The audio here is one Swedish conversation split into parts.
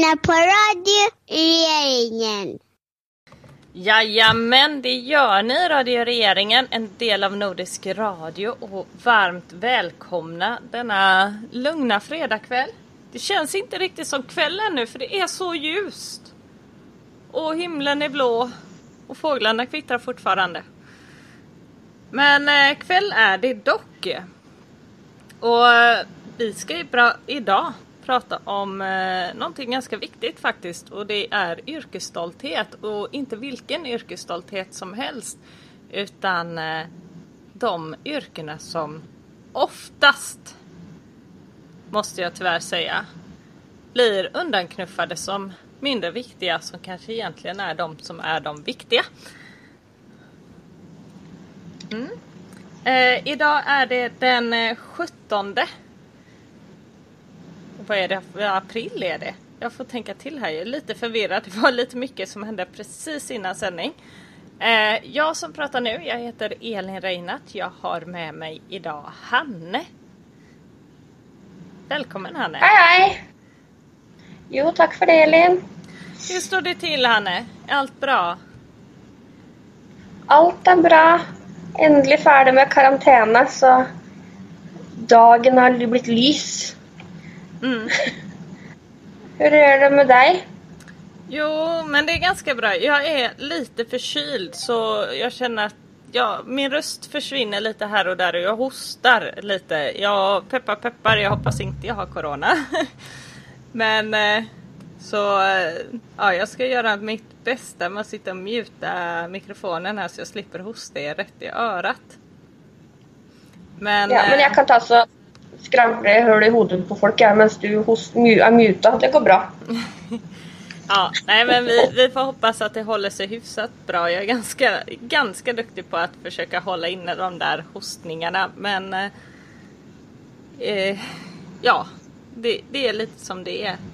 lyssnar på Radio Regeringen. Jajamän, det gör ni, Radio Regeringen, en del av Nordisk Radio, och varmt välkomna denna lugna fredagkväll. Det känns inte riktigt som kvällen nu, för det är så ljust. Och himlen är blå och fåglarna kvittrar fortfarande. Men kväll är det dock. Och vi ska idag prata om någonting ganska viktigt faktiskt, och det är yrkesstolthet, och inte vilken yrkesstolthet som helst, utan de yrkena som oftast, måste jag tyvärr säga, blir undanknuffade som mindre viktiga, som kanske egentligen är de som är de viktiga. Idag är det den 17. Vad är det? April är det. Jag får tänka till här. Jag är lite förvirrad. Det var lite mycket som hände precis innan sändning. Jag som pratar nu, jag heter Elin Reinhardt. Jag har med mig idag Hanne. Välkommen, Hanne. Hej. Jo, tack för det, Elin. Hur står det till, Hanne? Är allt bra? Allt är bra. Äntligen färdig med karantän, så dagen har blivit lys. Hur är det med dig? Jo, men det är ganska bra. Jag är lite förkyld, så jag känner att min röst försvinner lite här och där, och jag hostar lite. Jag peppar, jag hoppas inte jag har corona. Men jag ska göra mitt bästa med att sitta och muta mikrofonen här, så jag slipper hosta rätt i örat. Men jag kan ta så skramla hör i huvudet på folk här medan du är muta. Det går bra. Ja, nej, men vi får hoppas att det håller sig hyfsat bra. Jag är ganska duktig på att försöka hålla inne de där hostningarna. Men det är lite som det är.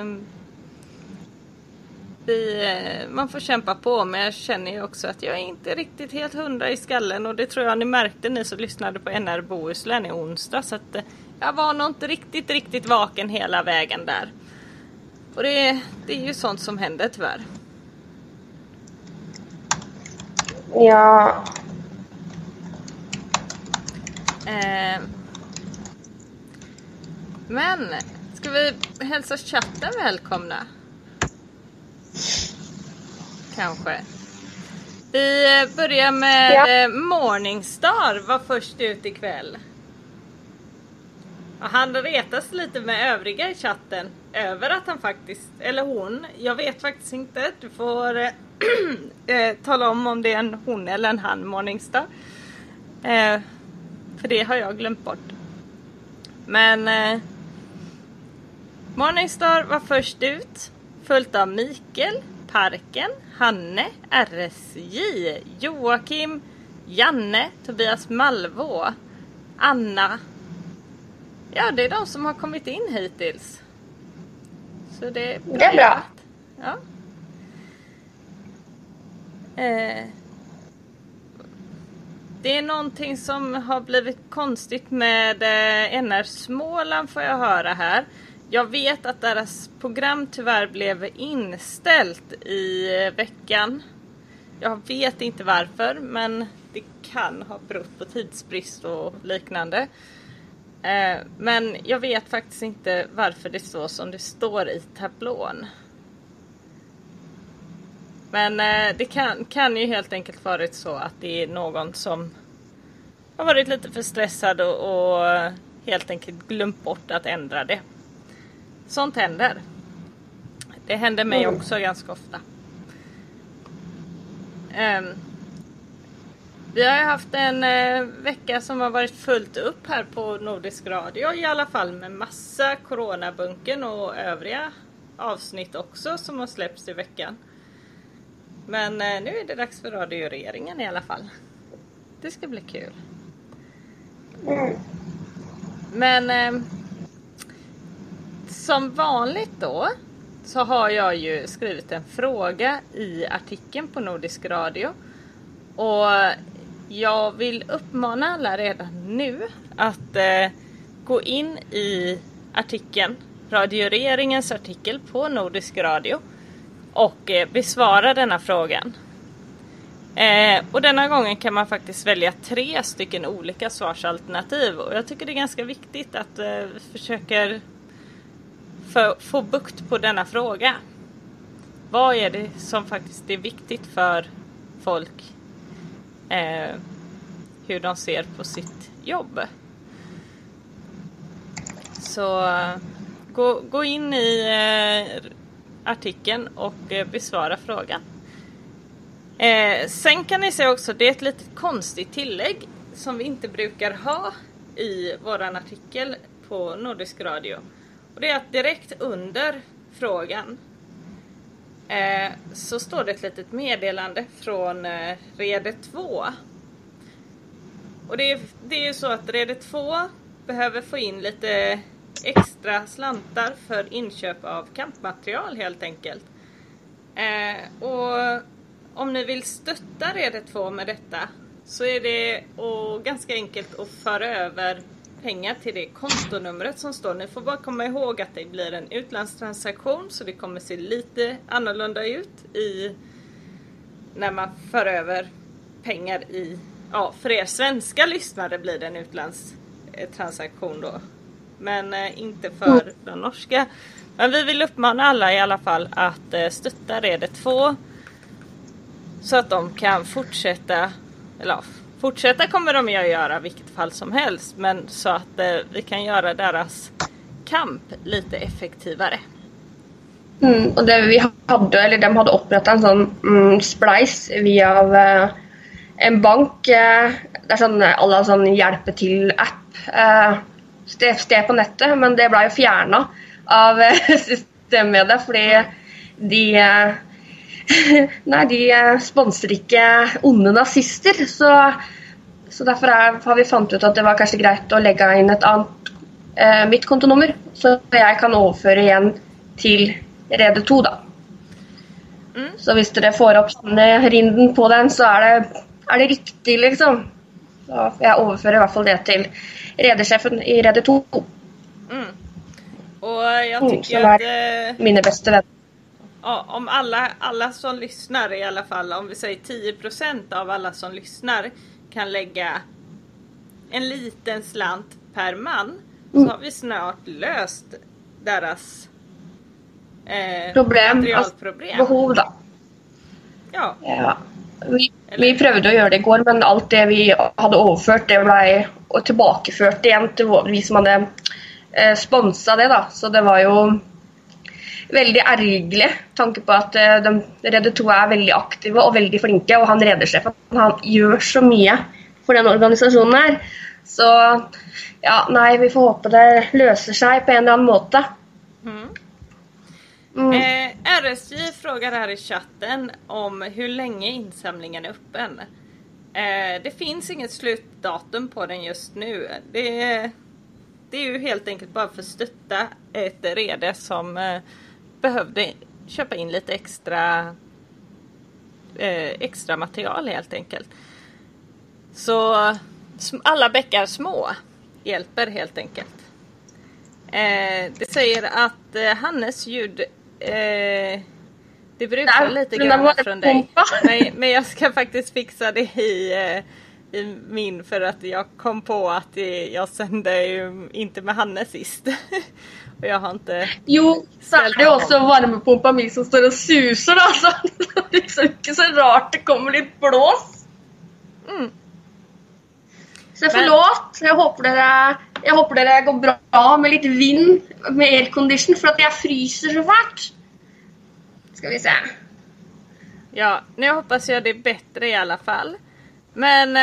Man får kämpa på, men jag känner ju också att jag är inte riktigt helt 100 i skallen, och det tror jag ni märkte, ni som lyssnade på NR Bohuslän i onsdag, så att jag var nog inte riktigt vaken hela vägen där. Och det är ju sånt som händer tyvärr. Ja. Men ska vi hälsa chatten välkomna? Kanske. Vi börjar med Morningstar, var först ut ikväll. Och han retas lite med övriga i chatten över att han faktiskt, eller hon, jag vet faktiskt inte. Du får tala om det är en hon eller en han, Morningstar. För det har jag glömt bort. Men Morningstar var först ut, följt av Mikael, Parken, Hanne, RSJ, Joakim, Janne, Tobias Malvå, Anna. Ja, det är de som har kommit in hittills. Så det är bra. Det är bra. Ja. Det är någonting som har blivit konstigt med NR Småland, får jag höra här. Jag vet att deras program tyvärr blev inställt i veckan. Jag vet inte varför, men det kan ha berott på tidsbrist och liknande. Men jag vet faktiskt inte varför det står som det står i tablån. Men det kan ju helt enkelt varit så att det är någon som har varit lite för stressad och helt enkelt glömt bort att ändra det. Sånt händer. Det händer mig också ganska ofta. Vi har haft en vecka som har varit fullt upp här på Nordisk Radio, i alla fall med massa coronabunken och övriga avsnitt också som har släppts i veckan. Men nu är det dags för Radio Regeringen i alla fall. Det ska bli kul. Men som vanligt då så har jag ju skrivit en fråga i artikeln på Nordisk Radio. Och jag vill uppmana alla redan nu att gå in i artikeln Radio-regeringens artikel på Nordisk Radio och besvara denna frågan. Och denna gången kan man faktiskt välja 3 stycken olika svarsalternativ. Och jag tycker det är ganska viktigt att vi försöker få bukt på denna fråga. Vad är det som faktiskt är viktigt för folk? Hur de ser på sitt jobb. Så gå in i artikeln och besvara frågan. Sen kan ni se också, det är ett litet konstigt tillägg som vi inte brukar ha i våran artikel på Nordisk Radio. Och det är att direkt under frågan så står det ett litet meddelande från Rede 2. Och det är ju så att Rede 2 behöver få in lite extra slantar för inköp av kampmaterial helt enkelt. Och om ni vill stötta Rede 2 med detta så är det ganska enkelt att föra över pengar till det kontonumret som står. Ni får bara komma ihåg att det blir en utlandstransaktion så det kommer se lite annorlunda ut när man för över pengar i... Ja, för er svenska lyssnare blir det en utlandstransaktion då. Men inte för de norska. Men vi vill uppmana alla i alla fall att stötta Rede 2 så att de kan fortsätta, eller fortsätta kommer de att göra vilket fall som helst, men så att vi kan göra deras kamp lite effektivare. Och det vi hade, eller de hade upprättat en sån splice via en bank, där sån alla sån hjälper till app sted på nettet, men det blev ju fjärna av systemet fordi de sponsrar inte onde nazister, så därför har vi funnit ut att det var kanske greit att lägga in ett annat mitt kontonummer så jag kan överföra igen till Rede 2 då. Så hvis dere får upp rinden på den så är det riktigt liksom. Så jag överför i alla fall det till redechefen i Rede 2. Och jag tycker att mina bästa vänner. Ja, om alla som lyssnar i alla fall, om vi säger 10% av alla som lyssnar kan lägga en liten slant per man så har vi snart löst deras materialproblem. Behov då. Ja. Vi prövade att göra det igår, men allt det vi hade överfört det blev tillbakafört igen till vi som hade sponsrat det då. Så det var ju väldigt ärgerligt tanke på att de Rede 2 är väldigt aktiva och väldigt flinka och han redechefen han gör så mycket för den organisationen här. Så ja, nej, vi får hoppas det löser sig på en eller annan måte. RSJ frågar här i chatten om hur länge insamlingen är öppen. Det finns inget slutdatum på den just nu. Det är ju helt enkelt bara för att stötta ett rede som behövde köpa in lite extra material helt enkelt. Så alla bäckar små hjälper helt enkelt. Det säger att Hannes ljud det brukar lite grann från dig. Men jag ska faktiskt fixa det i min för att jag kom på att jag sände ju inte med Hannes sist. Och jag har inte... Jo, så är det också värmepumpa min som står och susar alltså. Det är så inte så rart, det kommer lite blås. Så förlåt, jag hoppas det går bra med lite vind med aircondition för att jag fryser så fort. Ska vi se. Ja, nu hoppas jag det är bättre i alla fall. Men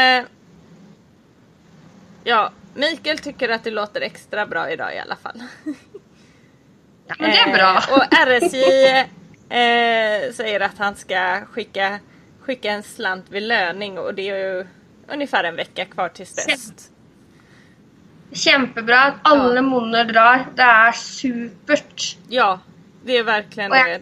ja, Mikael tycker att det låter extra bra idag i alla fall. Ja, men det är bra. Och RSJ säger att han ska skicka en slant vid löning och det är ju ungefär en vecka kvar till dess. Kämpebra att alla månader drar. Det är supert. Ja, det är verkligen det.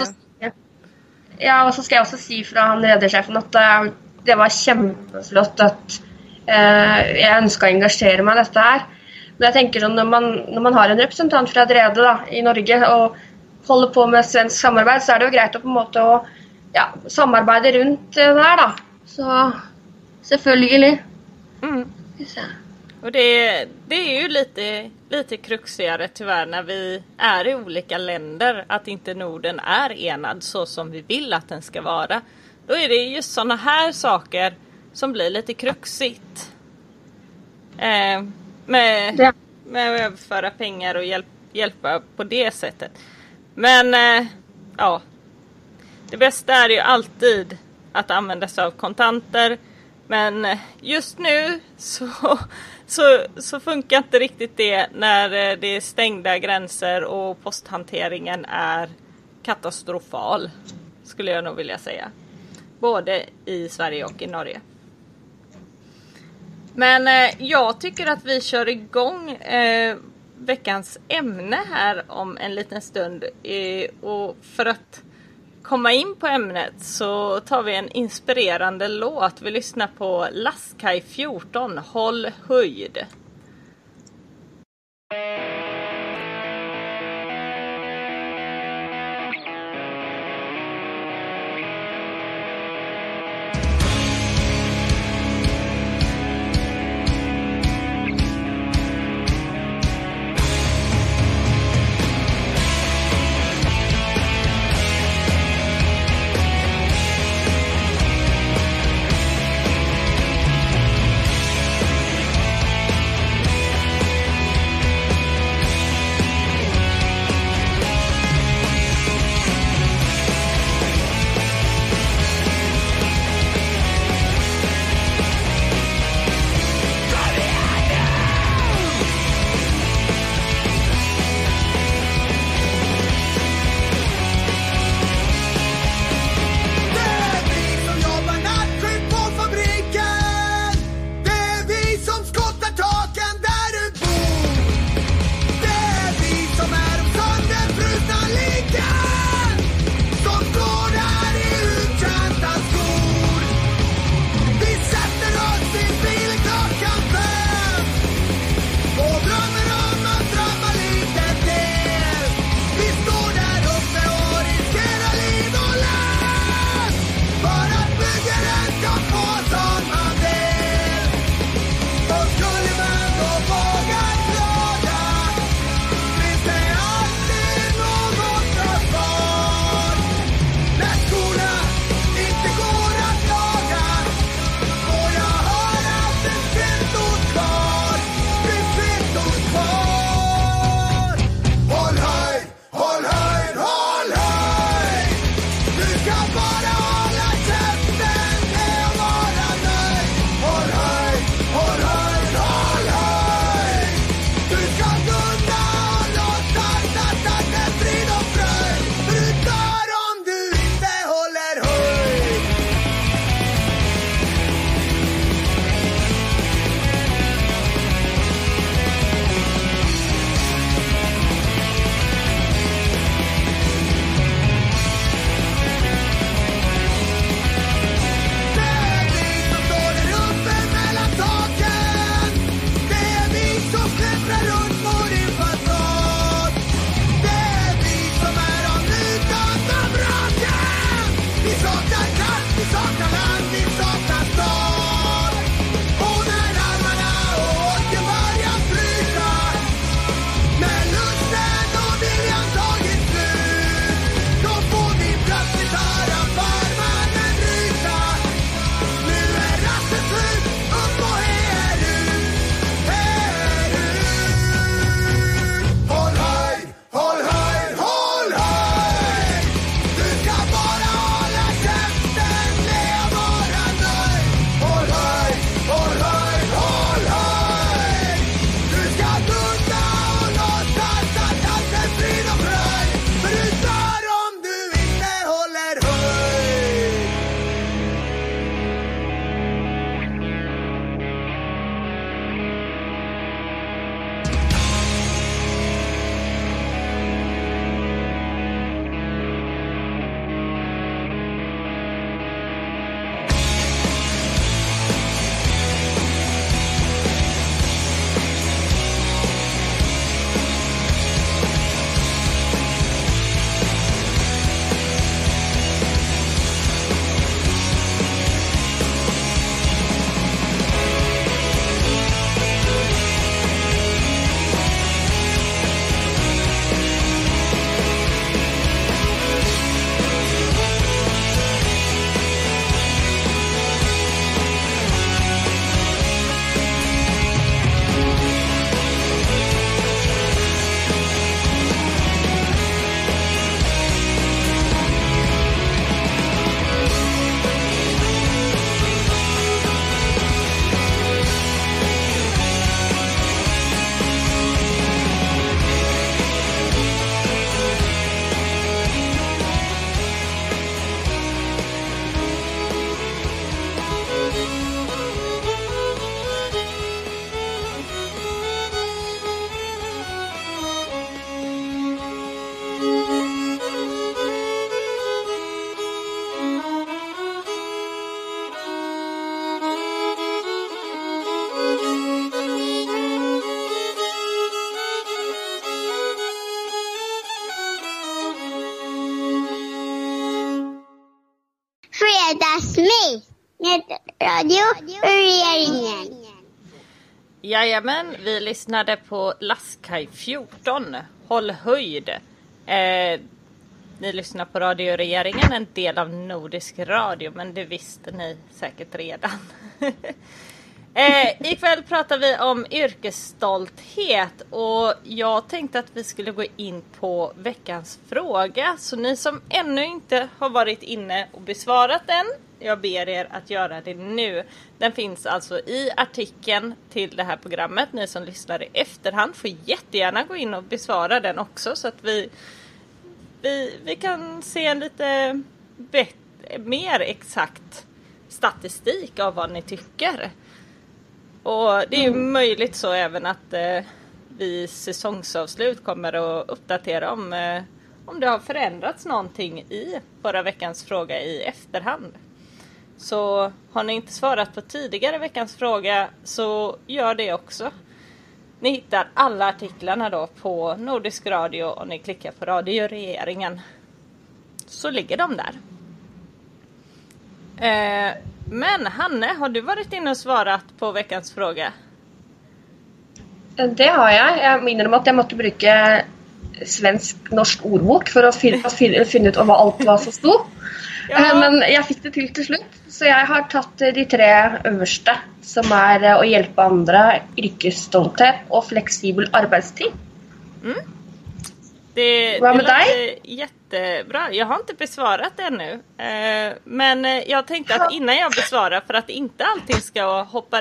Och så ska jag också säga från han redechefen att det var kämpeflott att jag önskar engagera mig i detta här. Men jag tänker sånn, när man har en representant fra et rede da, i Norge och håller på med svensk samarbete, så är det ju greit att på en måte å samarbeide runt det där då. Så selvfølgelig. Och det är ju lite kruxigare tyvärr när vi är i olika länder, att inte Norden är enad så som vi vill att den ska vara. Då är det just sådana här saker som blir lite kruxigt. Med att överföra pengar och hjälpa på det sättet. Men det bästa är ju alltid att använda sig av kontanter. Men just nu så funkar inte riktigt det när det är stängda gränser och posthanteringen är katastrofal, skulle jag nog vilja säga. Både i Sverige och i Norge. Men jag tycker att vi kör igång veckans ämne här om en liten stund. Och för att komma in på ämnet så tar vi en inspirerande låt. Vi lyssnar på Lastkaj 14, Håll höjd. Nödradio-regeringen. Jajamän, vi lyssnade på Lastkaj 14. Håll höjd. Ni lyssnar på Radio-regeringen, en del av Nordisk Radio, men det visste ni säkert redan. Ikväll pratar vi om yrkesstolthet och jag tänkte att vi skulle gå in på veckans fråga. Så ni som ännu inte har varit inne och besvarat den, jag ber er att göra det nu. Den finns alltså i artikeln till det här programmet. Ni som lyssnar i efterhand får jättegärna gå in och besvara den också så att vi kan se en lite mer exakt statistik av vad ni tycker. Och det är ju möjligt så även att vi säsongsavslut kommer att uppdatera om det har förändrats någonting i förra veckans fråga i efterhand. Så har ni inte svarat på tidigare veckans fråga så gör det också. Ni hittar alla artiklarna då på Nordisk Radio och ni klickar på Radio-regeringen. Så ligger de där. Men Hanne, har du varit inne och svarat på veckans fråga? Det har jag. Jag minner om att jag måste bruka svensk-norsk ordbok för att finna ut vad allt var som stod. Ja. Men jag fick det till slut. Så jag har tagit de 3 översta som är att hjälpa andra, yrkesstolthet och flexibel arbetstid. Det låter jättebra. Jag har inte besvarat det ännu. Men jag tänkte att innan jag besvarar, för att inte allting ska hoppa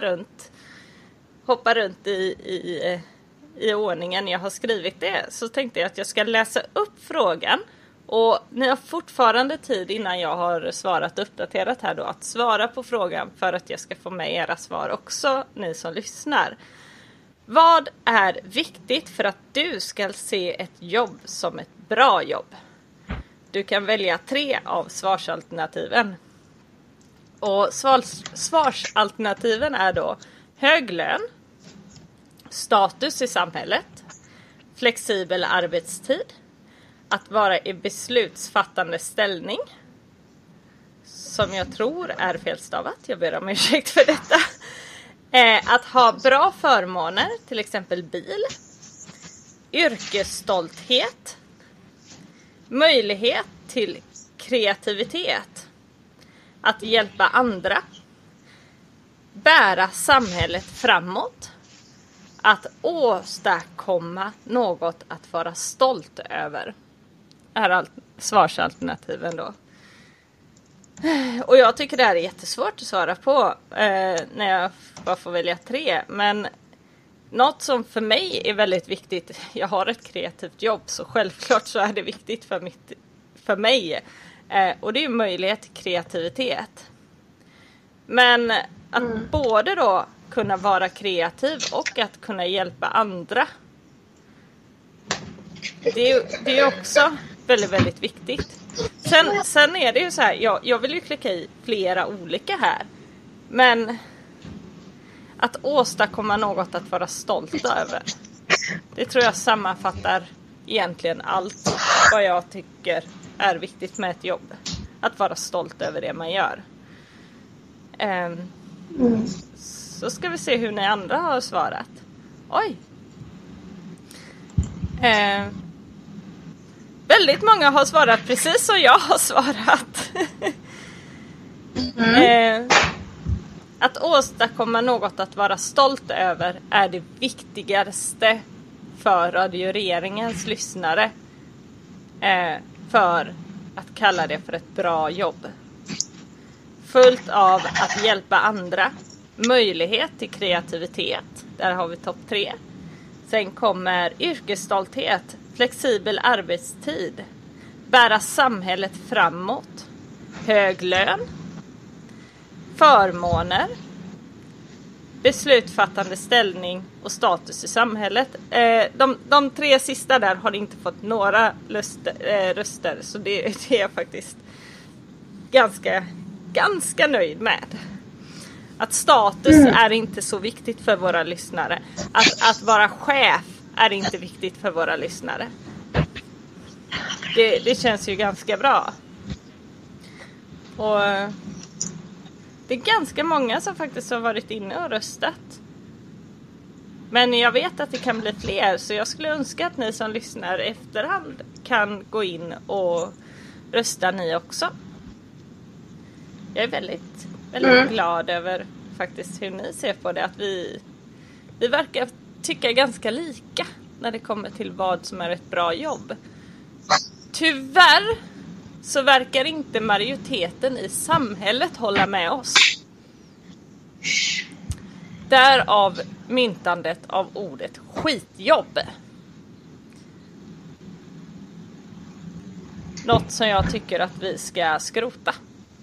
runt i ordningen jag har skrivit det, så tänkte jag att jag ska läsa upp frågan. Och ni har fortfarande tid innan jag har svarat och uppdaterat här då att svara på frågan för att jag ska få med era svar också, ni som lyssnar. Vad är viktigt för att du ska se ett jobb som ett bra jobb? Du kan välja 3 av svarsalternativen. Och svarsalternativen är då hög lön, status i samhället, flexibel arbetstid, att vara i beslutsfattande ställning, som jag tror är felstavat, jag ber om ursäkt för detta. Att ha bra förmåner, till exempel bil, yrkesstolthet, möjlighet till kreativitet, att hjälpa andra, bära samhället framåt, att åstadkomma något att vara stolt över. Är svarsalternativen då. Och jag tycker det här är jättesvårt att svara på när jag bara får välja 3. Men något som för mig är väldigt viktigt, jag har ett kreativt jobb så självklart så är det viktigt för mig. Och det är möjlighet till kreativitet. Men att både då kunna vara kreativ och att kunna hjälpa andra. Det är också väldigt, väldigt viktigt. Sen är det ju så här, jag vill ju klicka i flera olika här. Men att åstadkomma något att vara stolt över. Det tror jag sammanfattar egentligen allt vad jag tycker är viktigt med ett jobb. Att vara stolt över det man gör. Så ska vi se hur ni andra har svarat. Oj! Väldigt många har svarat precis som jag har svarat. Att åstadkomma något att vara stolt över är det viktigaste för Radio-regeringens lyssnare. För att kalla det för ett bra jobb. Fullt av att hjälpa andra. Möjlighet till kreativitet. Där har vi topp 3. Sen kommer yrkesstolthet. Flexibel arbetstid. Bära samhället framåt. Hög lön. Förmåner. Beslutsfattande ställning och status i samhället. De 3 sista där har inte fått några röster. Så det är jag faktiskt ganska nöjd med. Att status är inte så viktigt för våra lyssnare. Att vara chef är inte viktigt för våra lyssnare. Det känns ju ganska bra. Och Det är ganska många som faktiskt har varit inne och röstat. Men jag vet att det kan bli fler, så jag skulle önska att ni som lyssnar efterhand kan gå in och rösta ni också. Jag är väldigt glad över faktiskt hur ni ser på det. Att vi verkar tycka ganska lika när det kommer till vad som är ett bra jobb. Tyvärr så verkar inte majoriteten i samhället hålla med oss. Därav myntandet av ordet skitjobb. Något som jag tycker att vi ska skrota.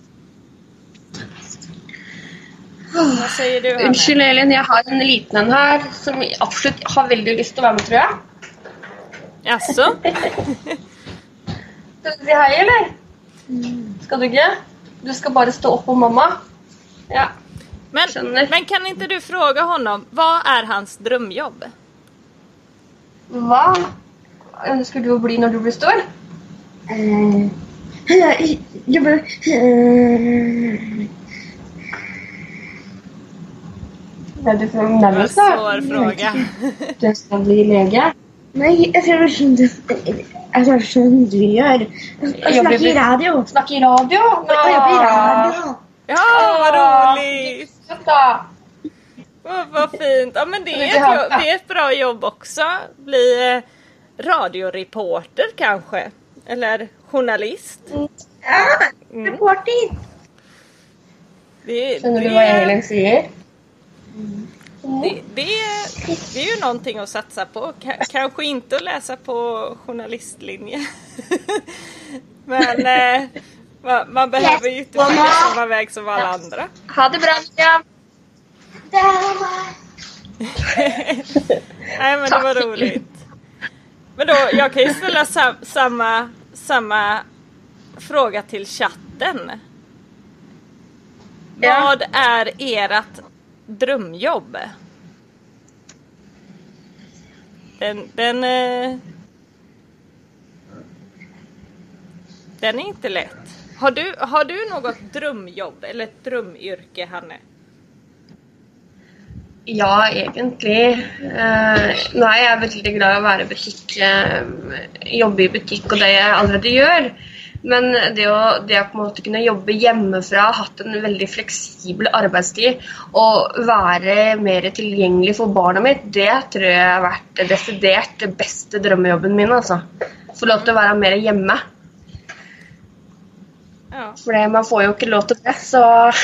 Vad säger du, Hanne? Unnskyld, Elin, jag har en liten här som absolut har väldigt lust att vara med, tror jag. Jaså? Ska du säga hej, eller? Ska du inte? Du ska bara stå upp på mamma. Ja. Men kan inte du fråga honom, vad är hans drömjobb? Vad önskar du bli när du blir stor? Är du från nervös? Svår fråga. Du ska bli läge. Nej, jag tror inte att du gör. Snacka i radio. Snacka i radio? Jag blir radio. Ja, vad roligt! Vad fint. Ja, men det är ett bra jobb också. Bli radioreporter kanske. Eller journalist. Reporter. Känner du vad Elin säger? Det är ju någonting att satsa på. Kanske inte att läsa på journalistlinje. Men man behöver ju inte följa samma väg som alla andra. Ha det bra, ja. Nej, men det var roligt. Men då, jag kan ju ställa samma fråga till chatten. Ja. Vad är ert drömjobb? Den är inte lätt. Har du något drömjobb eller ett drömyrke, Hanne? Ja, egentlig. Nå er jeg veldig glad i å være i butikk, jobbe i butikk og det jeg allerede gjør. Men det å på en måte kunne jobbe hjemmefra, hatt en veldig fleksibel arbeidstid og være mer tilgjengelig for barna mitt, det tror jeg har vært desidert det beste drømmejobben min, altså. Få lov til å være mer hjemme. Ja. For man får jo ikke lov til det, så...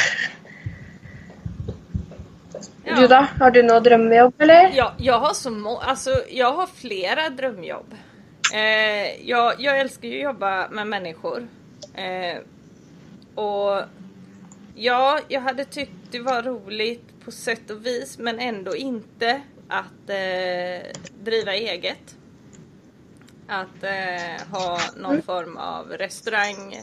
Ja. Du då? Har du något drömjobb eller? Ja, jag har flera drömjobb. Jag älskar ju att jobba med människor. Och ja, jag hade tyckt det var roligt på sätt och vis, men ändå inte att driva eget. Att ha någon form av restaurang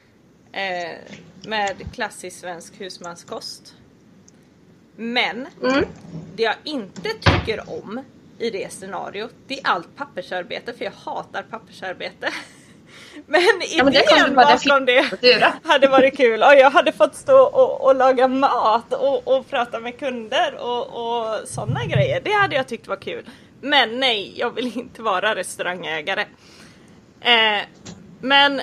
med klassisk svensk husmanskost. Men det jag inte tycker om i det scenariot, det är allt pappersarbete, för jag hatar pappersarbete. Men idén bakom det hade varit kul. Och jag hade fått stå och laga mat och prata med kunder och sådana grejer. Det hade jag tyckt var kul. Men nej, jag vill inte vara restaurangägare. Men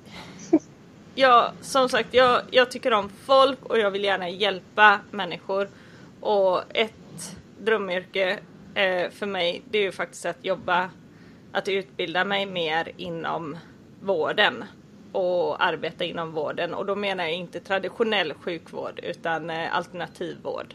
som sagt, jag tycker om folk och jag vill gärna hjälpa människor. Och ett drömyrke för mig, det är ju faktiskt att utbilda mig mer inom vården och arbeta inom vården. Och då menar jag inte traditionell sjukvård utan alternativ vård.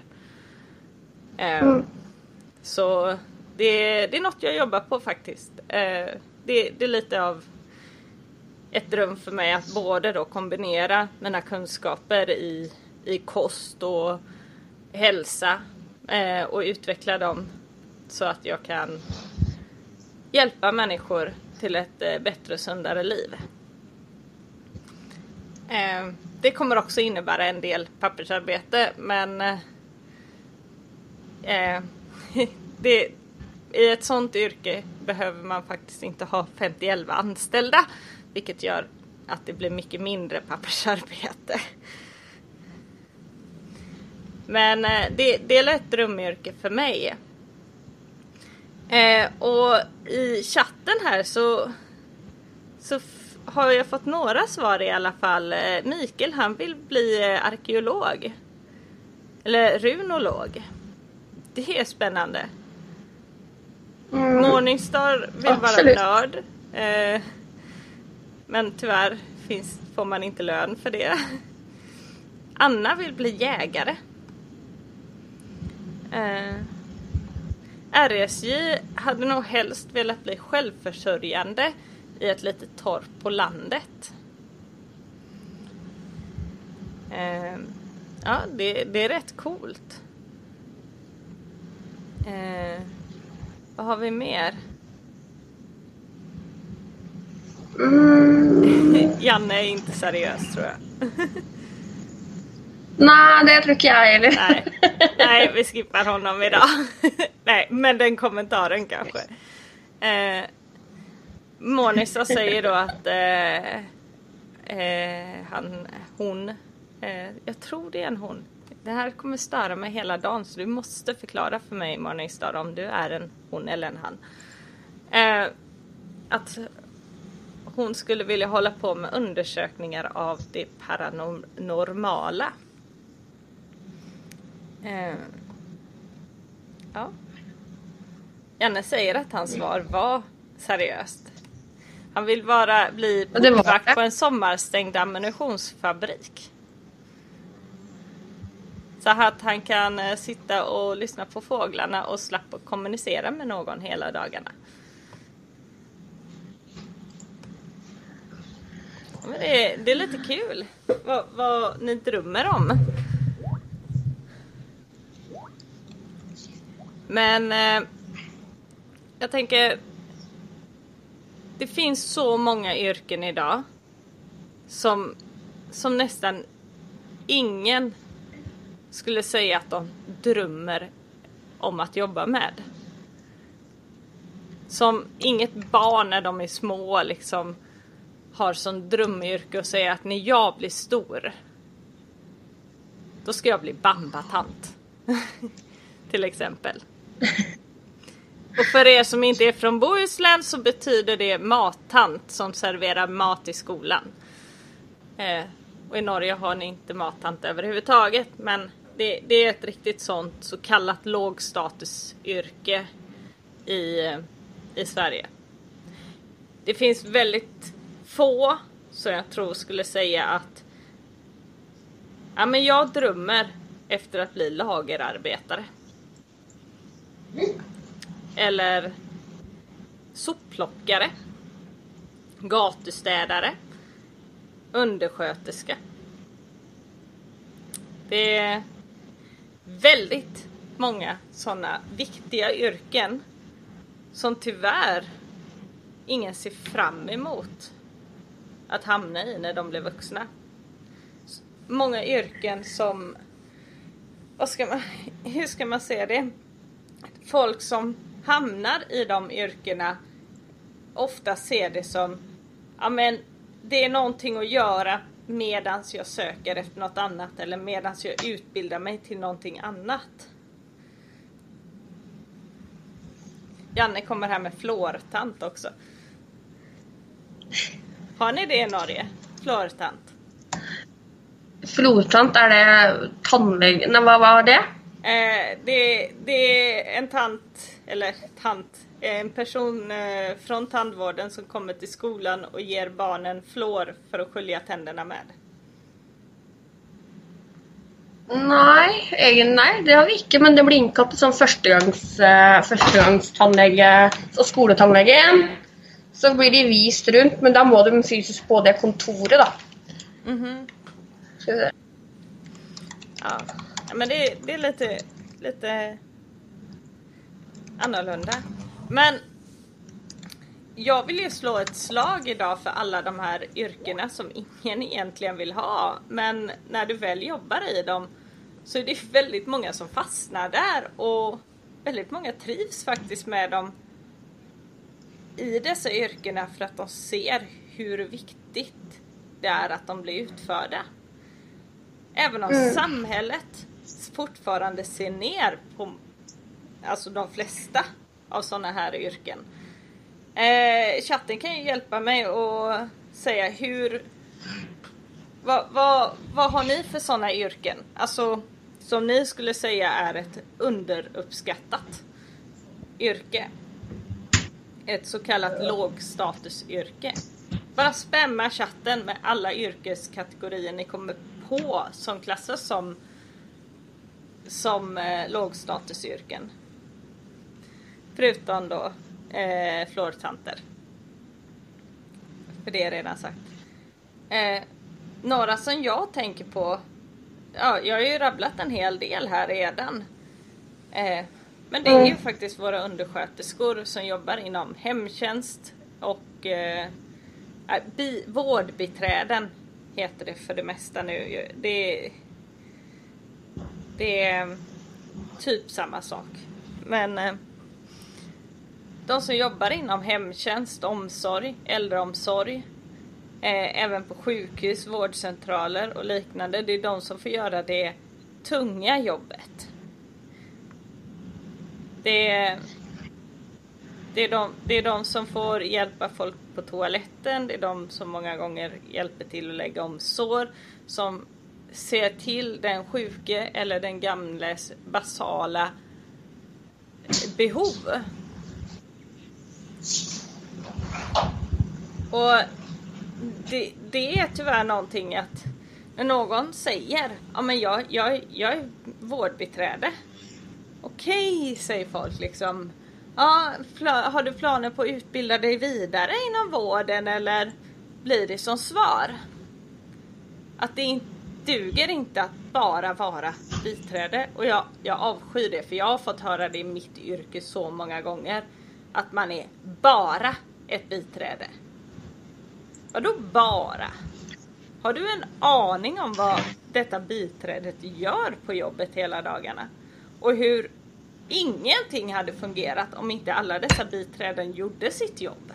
Så det är något jag jobbar på faktiskt. Det är lite av ett dröm för mig att både då kombinera mina kunskaper i kost och hälsa och utveckla dem så att jag kan hjälpa människor till ett bättre och sundare liv. Det kommer också innebära en del pappersarbete, men i ett sånt yrke behöver man faktiskt inte ha 50-11 anställda, vilket gör att det blir mycket mindre pappersarbete. Men det är ett drömyrke för mig. Och i chatten här så har jag fått några svar i alla fall. Mikael, han vill bli arkeolog. Eller runolog. Det är spännande. Morningstar vill vara nörd. Men tyvärr får man inte lön för det. Anna vill bli jägare. RSJ hade nog helst velat bli självförsörjande i ett litet torp på landet. Ja, det är rätt coolt. Vad har vi mer? Janne är inte seriös, tror jag. Nej, det tror inte jag heller. Nej, vi skippar honom idag. Nej, men den kommentaren kanske. Monisa säger då att hon, jag tror det är en hon. Det här kommer störa mig hela dagen, så du måste förklara för mig, Morningstar, om du är en hon eller en han. Att hon skulle vilja hålla på med undersökningar av det paranormala. Ja. Janne säger att hans svar var seriöst. Han vill bli portvakt på en sommarstängd ammunitionsfabrik. Så att han kan sitta och lyssna på fåglarna och slappa kommunicera med någon hela dagarna. Men det är lite kul vad ni drömmer om. Men jag tänker, det finns så många yrken idag som nästan ingen skulle säga att de drömmer om att jobba med. Som inget barn när de är små liksom har som drömyrke och säger att när jag blir stor, då ska jag bli bambatant. Till exempel. Och för er som inte är från Bohuslän så betyder det mattant som serverar mat i skolan. Och i Norge har ni inte mattant överhuvudtaget, men det är ett riktigt sånt så kallat lågstatusyrke i Sverige. Det finns väldigt få som jag tror skulle säga att ja, men jag drömmer efter att bli lagerarbetare. Eller sopplockare, gatustädare, undersköterska. Det är väldigt många sådana viktiga yrken som tyvärr ingen ser fram emot att hamna i när de blir vuxna. Många yrken som, hur ska man säga det? Folk som hamnar i de yrkena ofta ser det som, ja men det är någonting att göra medans jag söker efter något annat eller medans jag utbildar mig till någonting annat. Janne kommer här med flårtant också. Har ni det i Norge? Flårtant? Flårtant, är det tandläkare? Nej, vad var det? Det är en en person från tandvården som kommer till skolan och ger barnen flår för att skölja tänderna med. Nej, det har vi inte, men det blir innkalt som förstagångstandläge och skoletandläge. Så blir de vist runt, men då må de fysiskt på det kontoret då. Mhm. Ja, men det är lite annorlunda. Men jag vill ju slå ett slag idag för alla de här yrkena som ingen egentligen vill ha. Men när du väl jobbar i dem så är det väldigt många som fastnar där. Och väldigt många trivs faktiskt med dem i dessa yrkena för att de ser hur viktigt det är att de blir utförda. Även om samhället fortfarande ser ner på alltså de flesta av sådana här yrken. Chatten kan ju hjälpa mig att säga vad har ni för sådana yrken? Alltså som ni skulle säga är ett underuppskattat yrke. Ett så kallat lågstatusyrke. Bara spämma chatten med alla yrkeskategorier ni kommer på som klassas som lågstatusyrken. Förutom då flortanter. För det är redan sagt. Några som jag tänker på. Ja, jag har ju rabblat en hel del här redan. Men det är ju faktiskt våra undersköterskor som jobbar inom hemtjänst och vårdbiträden heter det för det mesta nu. Det är typ samma sak. Men de som jobbar inom hemtjänst, omsorg, äldreomsorg, även på sjukhus, vårdcentraler och liknande, det är de som får göra det tunga jobbet. Det är de som får hjälpa folk på toaletten. Det är de som många gånger hjälper till att lägga om sår. Som ser till den sjuke eller den gamles basala behov. Och det är tyvärr någonting att när någon säger ja men jag är vårdbiträde. Okej, säger folk liksom. Ja, har du planer på att utbilda dig vidare inom vården eller blir det som svar? Att det duger inte att bara vara biträde. Och jag avskyr det, för jag har fått höra det i mitt yrke så många gånger. Att man är bara ett biträde. Vadå bara? Har du en aning om vad detta biträdet gör på jobbet hela dagarna? Och hur ingenting hade fungerat om inte alla dessa biträden gjorde sitt jobb.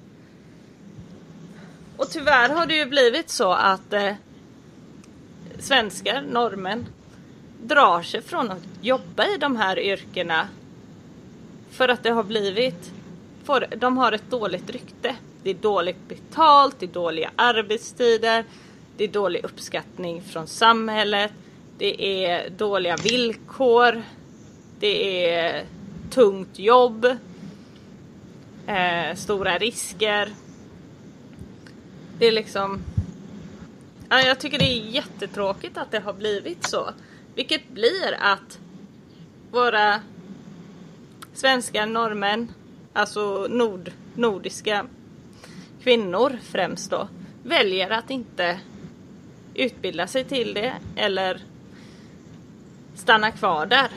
Och tyvärr har det ju blivit så att svenskar, norrmän, drar sig från att jobba i de här yrkena. För att det har blivit, de har ett dåligt rykte. Det är dåligt betalt, det är dåliga arbetstider, det är dålig uppskattning från samhället, det är dåliga villkor. Det är tungt jobb, stora risker. Det är liksom... Ja, jag tycker det är jättetråkigt att det har blivit så. Vilket blir att våra svenska norrmän, alltså nordiska kvinnor främst då, väljer att inte utbilda sig till det eller stanna kvar där.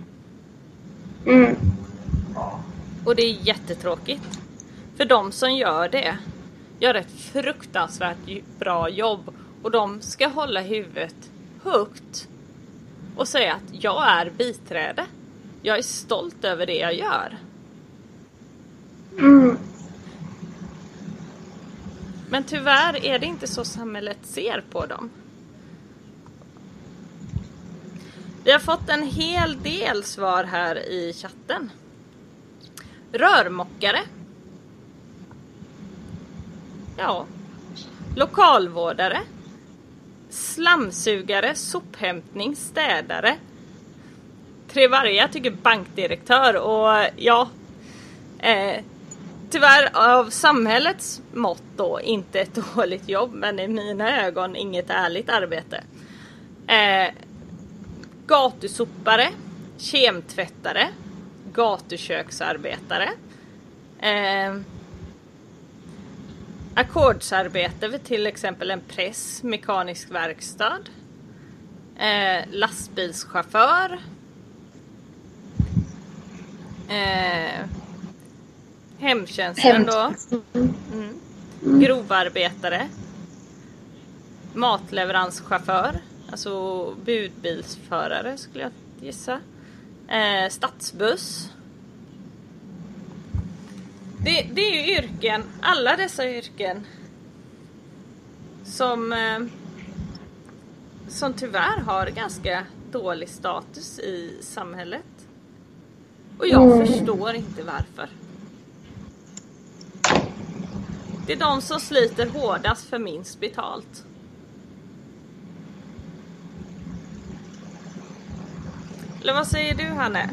Och det är jättetråkigt. För de som gör det gör ett fruktansvärt bra jobb. Och de ska hålla huvudet högt och säga att jag är biträde. Jag är stolt över det jag gör. Men tyvärr är det inte så samhället ser på dem. Vi har fått en hel del svar här i chatten. Rörmokare. Ja. Lokalvårdare. Slamsugare, sophämtning, städare. Tre varje tycker bankdirektör. Och ja, tyvärr av samhällets mått då inte ett dåligt jobb, men i mina ögon inget ärligt arbete. Gatusopare, kemtvättare, gatuköksarbetare, ackordsarbete vid till exempel en press, mekanisk verkstad, lastbilschaufför, hemtjänsten då, grovarbetare, matleveranschaufför, alltså budbilsförare skulle jag gissa, stadsbuss. Det är ju yrken, alla dessa yrken som tyvärr har ganska dålig status i samhället. Och jag förstår inte varför. Det är de som sliter hårdast för minst betalt. Eller vad säger du, Hanne?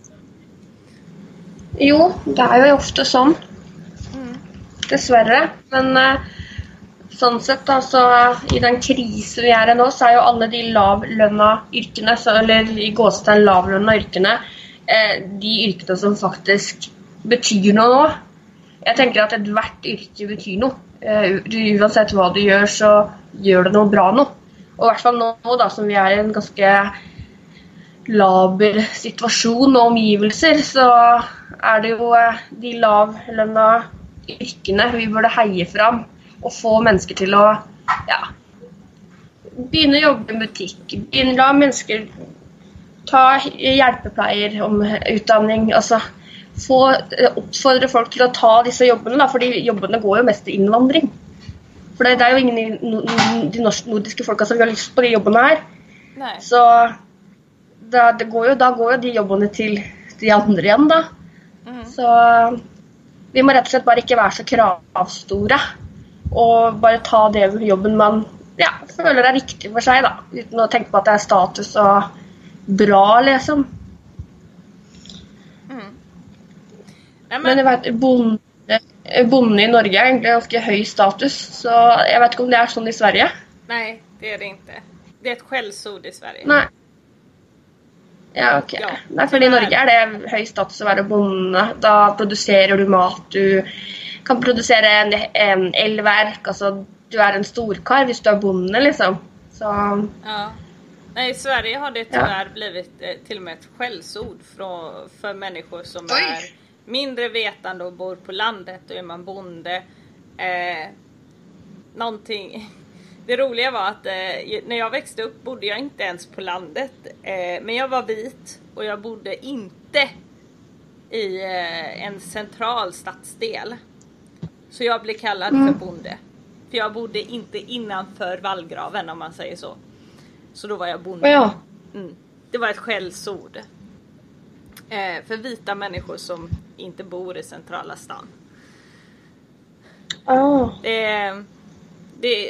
Jo, det er jo ofte sånn. Dessverre. Men sånn sett da, så i den krise vi er i nå, så er jo alle de lavlønna yrkene, eller i gåstegn lavlønna yrkene, de yrkene som faktisk betyr noe nå. Jeg tenker at hvert yrke betyr noe. Uansett hva du gjør, så gjør det noe bra nå. Og i hvert fall nå da, som vi er i en ganske laber situasjon og omgivelser, så er det jo de lavlønna yrkene vi burde heie fram og få mennesker til å begynne å jobbe i butikk, begynne å la mennesker ta hjelpepleier om utdanning, altså oppfordre folk til å ta disse jobbene da, fordi jobbene går jo mest til innvandring. For det er jo ingen de nordiske folka som har lyst på de jobbene her. Nei. Så da går jo de jobbene til de andre igjen da. Så vi må rett og slett bare ikke være så kravstore og bare ta det jobben man føler er riktig for seg da, uten å tenke på at det er status og bra liksom. Men jeg vet, bonden i Norge er egentlig ganske høy status, så jeg vet ikke om det er sånn i Sverige. Nej, det är det inte. Det är ett skällsord i Sverige. Nej. Ja, ok. Ja. Nei, for i Norge er det høy status å være bonde. Da produserer du mat, du kan produsere en elverk, alltså du är en storkar hvis du är bonde liksom. Så ja. Nej, i Sverige har det tyvärr blivit till och med ett skällsord för människor som är mindre vetande och bor på landet, och är man bonde. Någonting. Det roliga var att när jag växte upp bodde jag inte ens på landet. Men jag var vit och jag bodde inte i en central stadsdel. Så jag blev kallad för bonde. För jag bodde inte innanför vallgraven, om man säger så. Så då var jag bonde. Ja. Det var ett skällsord. För vita människor som inte bor i centrala stan. Det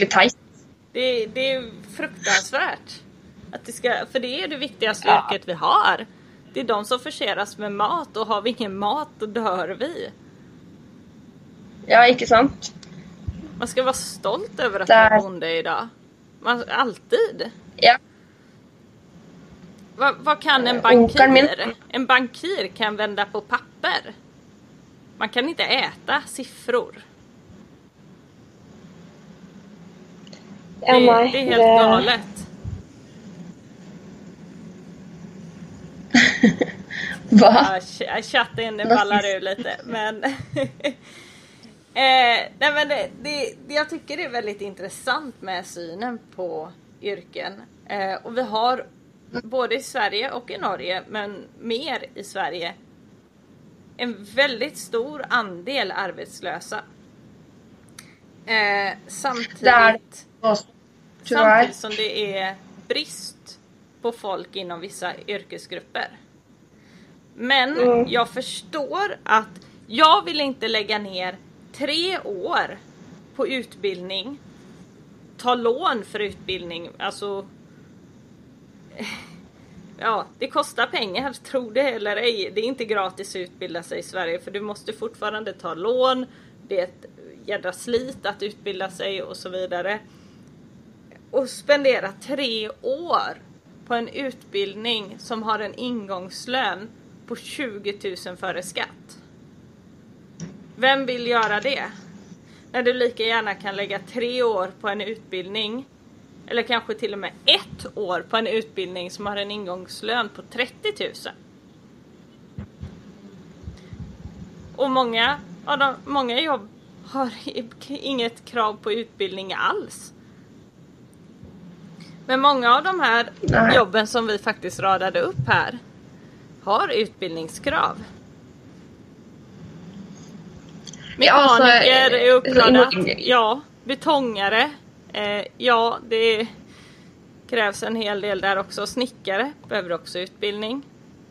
är fruktansvärt att det ska, för det är det viktigaste yrket vi har. Det är de som förseras med mat, och har vi ingen mat då dör vi. Ja, ikke sant? Man ska vara stolt över att vara bonde idag. Alltid. Ja. Vad kan en bankir? En bankir kan vända på papper. Man kan inte äta siffror. Det är helt galet. Va? Ja, chatten ballar ur lite. Men nej, men det jag tycker är väldigt intressant med synen på yrken. Och vi har både i Sverige och i Norge, men mer i Sverige, en väldigt stor andel arbetslösa. Samtidigt som det är brist på folk inom vissa yrkesgrupper. Men jag förstår att jag vill inte lägga ner 3 år på utbildning, ta lån för utbildning, alltså det kostar pengar, tro det eller ej. Det är inte gratis att utbilda sig i Sverige, för du måste fortfarande ta lån. Det är ett jädra slit att utbilda sig och så vidare. Och spendera 3 år på en utbildning som har en ingångslön på 20 000 före skatt. Vem vill göra det? När du lika gärna kan lägga 3 år på en utbildning, eller kanske till och med 1 år på en utbildning som har en ingångslön på 30 000. Och många jobb har inget krav på utbildning alls. Men många av de här jobben som vi faktiskt radade upp här har utbildningskrav. Mekaniker är uppradat. Ja, betongare. Ja, det Krävs en hel del där också. Snickare behöver också utbildning.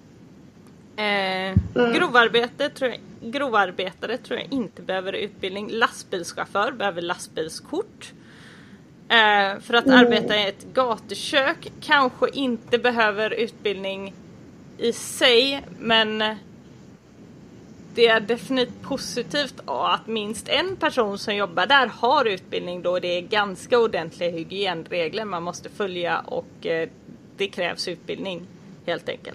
Grovarbetare tror jag inte behöver utbildning. Lastbilschaufför behöver lastbilskort. För att arbeta i ett gatukök kanske inte behöver utbildning i sig, men det är definitivt positivt att minst en person som jobbar där har utbildning, då det är ganska ordentliga hygienregler man måste följa och det krävs utbildning helt enkelt.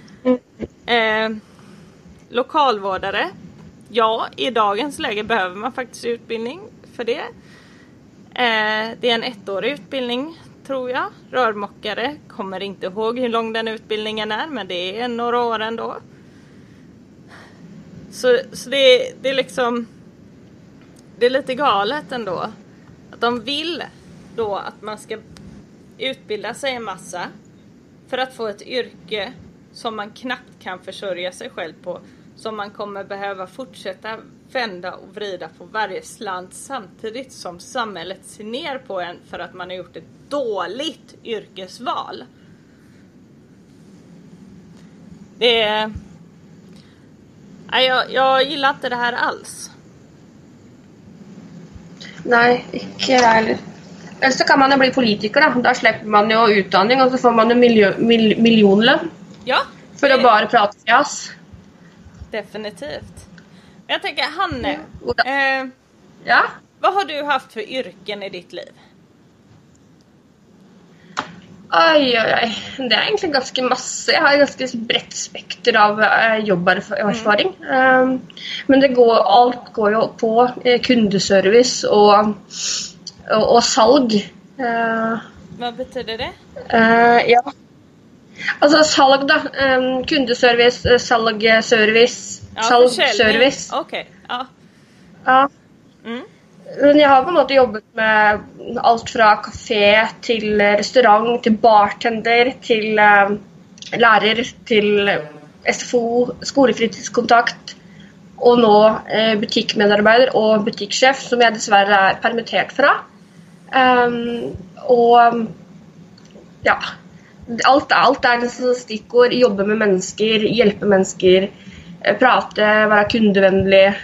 Lokalvårdare, ja, i dagens läge behöver man faktiskt utbildning för det. Det är en 1-årig utbildning tror jag. Rörmokare, kommer inte ihåg hur lång den utbildningen är, men det är några år ändå. Så det är liksom, det är lite galet ändå att de vill då att man ska utbilda sig en massa för att få ett yrke som man knappt kan försörja sig själv på, som man kommer behöva fortsätta vända och vrida på varje slant, samtidigt som samhället ser ner på en för att man har gjort ett dåligt yrkesval. Det är... Jag gillar inte det här alls. Nej, inte jag heller. Eller så kan man ju bli politiker då. Där släpper man ju utbildning och så får man ju miljonlön. Ja. För att bara prata med oss. Definitivt. Jag tänker, Hanne. Ja? Vad har du haft för yrken i ditt liv? Oj. Det är egentligen ganska massa. Jag har ganska brett spekter av jobberfaring. Men allt går ju på kundeservice och salg. Vad betyder det? Ja. Alltså salg då. Kundeservice, salgservice, salgservice. Okej, ja. Ja. Men jag har på något jobbat med allt från café till restaurang, till bartender, till lärare, till SFO, skolefritidskontakt och nu butikkmedarbetare och butikschef som jag dessvärre är permitterad från. Och ja, allt är en stickord, jobba med människor, hjälpa människor, prata, vara kundvänlig.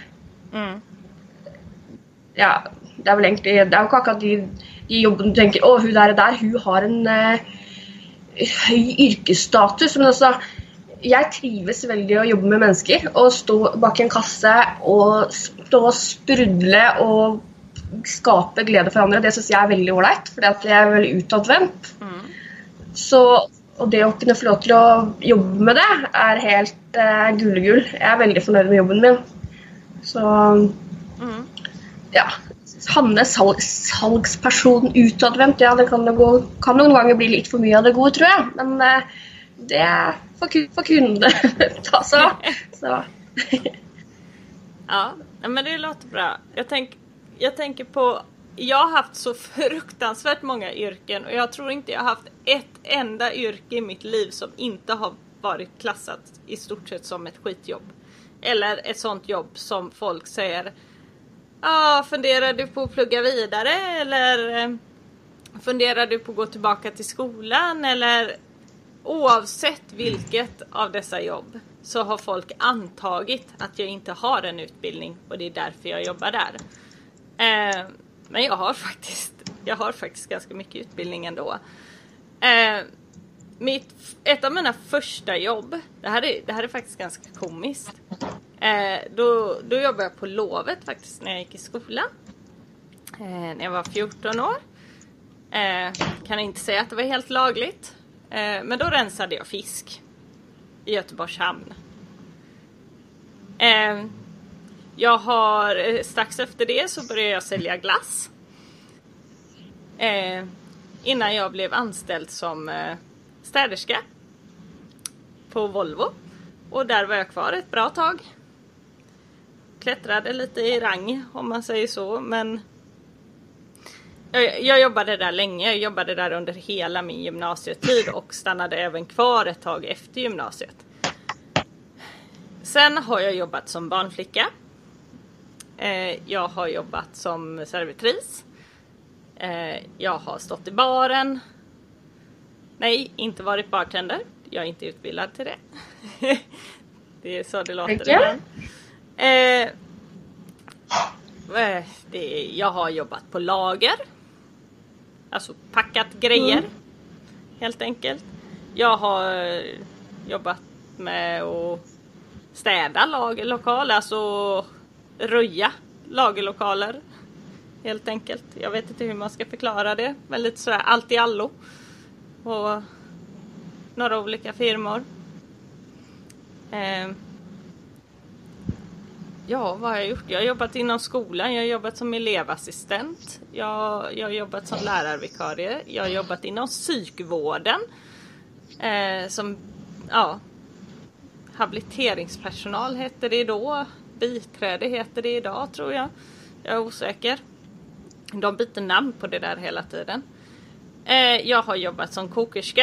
Ja, det är väl egentligen, det är ju akkurat de jobben du tänker, hur hon har en hög yrkesstatus, men alltså jag trivs väldigt att jobba med människor och stå bak en kasse och stå och sprudla och skapa glädje för andra. Det syns jag är väldigt roligt för att jag är väldigt utåtvänt. Så och det att kunna få lov till att jobba med det är helt gull. Jag är väldigt förnöjd med jobben min. Så ja, Hanne salgsperson utadvendt, ja, det kan noen ganger bli litt for mye av det gode, tror jeg. Men det får kunde ta sig av. Så. Ja, men det låter bra. Jag tänker på, jag har haft så fruktansvärt många yrken och jag tror inte jag har haft ett enda yrke i mitt liv som inte har varit klassat i stort sett som ett skitjobb. Eller ett sånt jobb som folk säger, funderar du på att plugga vidare eller funderar du på att gå tillbaka till skolan, eller oavsett vilket av dessa jobb så har folk antagit att jag inte har en utbildning och det är därför jag jobbar där. Men jag har faktiskt ganska mycket utbildning ändå. Ett av mina första jobb, det här är faktiskt ganska komiskt. Då jobbade jag på lovet faktiskt när jag gick i skolan. När jag var 14 år. Kan inte säga att det var helt lagligt. Men då rensade jag fisk i Göteborgs hamn. Strax efter det så började jag sälja glass. Innan jag blev anställd som städerska på Volvo. Och där var jag kvar ett bra tag. Klättrade lite i rang om man säger så, men jag jobbade där länge. Jag jobbade där under hela min gymnasietid och stannade även kvar ett tag efter gymnasiet. Sen har jag jobbat som barnflicka. Jag har jobbat som servitris. Jag har stått i baren. Nej, inte varit bartender. Jag är inte utbildad till det. Det är så det låter Okay. ibland. Jag har jobbat på lager. Alltså packat grejer. Helt enkelt. Jag har jobbat med att städa lagerlokaler. Alltså röja lagerlokaler. Helt enkelt. Jag vet inte hur man ska förklara det. Men lite sådär allt i allo. Och några olika firmor. Ja, vad har jag gjort? Jag har jobbat inom skolan. Jag har jobbat som elevassistent. Jag har jobbat som lärarvikarie. Jag har jobbat inom psykvården. Som habiliteringspersonal hette det då. Biträde heter det idag, tror jag. Jag är osäker. De byter namn på det där hela tiden. Jag har jobbat som kokerska.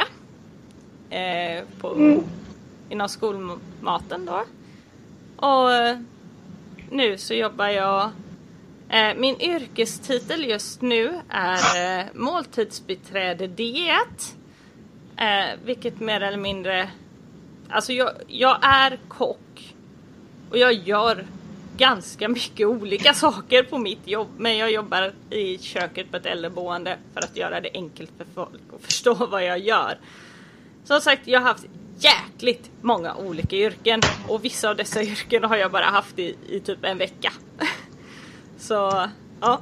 Inom skolmaten då. Och nu så jobbar jag. Min yrkestitel just nu är måltidsbiträde diet. Vilket mer eller mindre. Alltså jag är kock. Och jag gör ganska mycket olika saker på mitt jobb. Men jag jobbar i köket på ett äldreboende för att göra det enkelt för folk att förstå vad jag gör. Som sagt, jag har haft jäkligt många olika yrken. Och vissa av dessa yrken har jag bara haft i typ en vecka. Så, ja.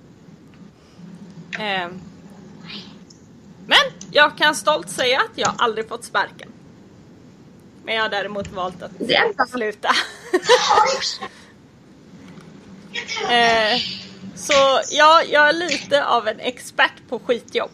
Men jag kan stolt säga att jag aldrig fått sparken. Men jag har däremot valt att sluta. Så ja, jag är lite av en expert på skitjobb.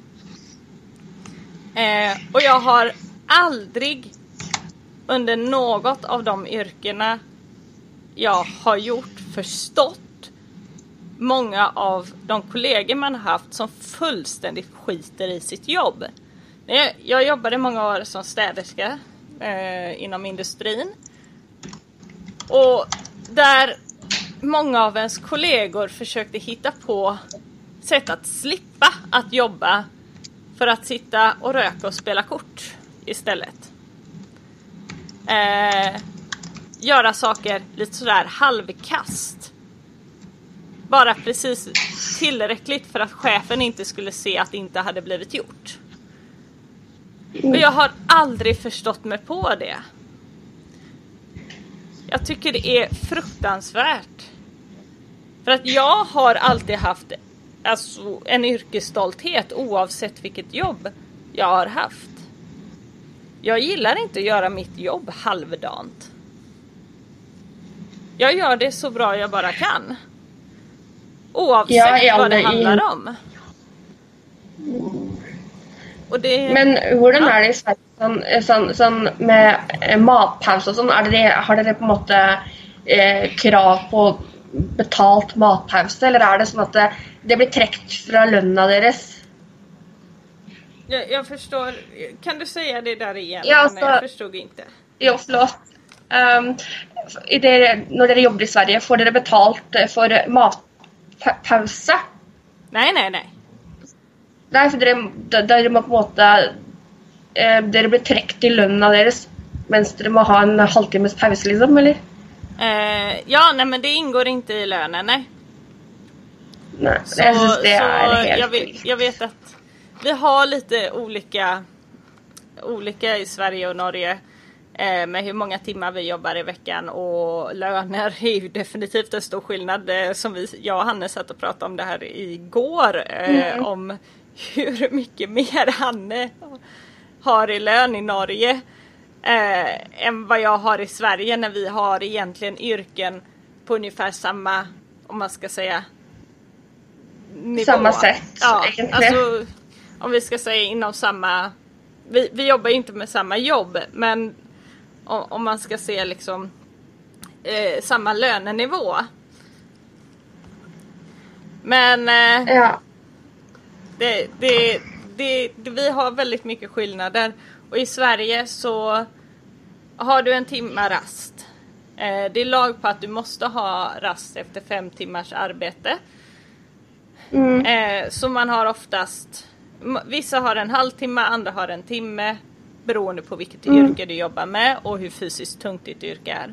Och jag har aldrig under något av de yrkena jag har gjort förstått många av de kollegor man har haft som fullständigt skiter i sitt jobb. Jag jobbade många år som städerska inom industrin. Och där många av ens kollegor försökte hitta på sätt att slippa att jobba för att sitta och röka och spela kort istället. Göra saker lite sådär halvkast. Bara precis tillräckligt för att chefen inte skulle se att det inte hade blivit gjort. Och jag har aldrig förstått mig på det. Jag tycker det är fruktansvärt. För att jag har alltid haft en yrkesstolthet oavsett vilket jobb jag har haft. Jag gillar inte att göra mitt jobb halvdant. Jag gör det så bra jag bara kan. Oavsett vad det handlar om. Och det... Men hur är det i Sverige sån med matpaus och sånt? Har dere på en måte krav på betalt matpaus, eller är det så att det blir träckt från lönen deras? Jag förstår. Kan du säga det där igen? Ja, alltså, jag förstod inte. Jo, förlåt. När dere jobbar i Sverige, får dere betalt för matpauser? Nej. Nej, för dere må på en måte dere blir träckt i lönen deras mens dere må ha en halvtimmes paus, liksom, eller? Ja, nej, men det ingår inte i lönen, nej. Nej, så, jag syns det är helt jag vet att vi har lite olika i Sverige och Norge med hur många timmar vi jobbar i veckan, och löner är ju definitivt en stor skillnad. Som jag och Hanne satt och pratade om det här igår, om hur mycket mer Hanne har i lön i Norge än vad jag har i Sverige, när vi har egentligen yrken på ungefär samma, om man ska säga, nivå. Samma sätt. Ja, alltså, om vi ska säga inom samma, vi jobbar inte med samma jobb, men om man ska se liksom samma lönenivå. Men ja. Vi har väldigt mycket skillnader. Och i Sverige så har du en timma rast. Det är lag på att du måste ha rast efter 5 timmars arbete. Så man har oftast vissa har en halvtimme, andra har en timme. Beroende på vilket yrke du jobbar med och hur fysiskt tungt ditt yrke är.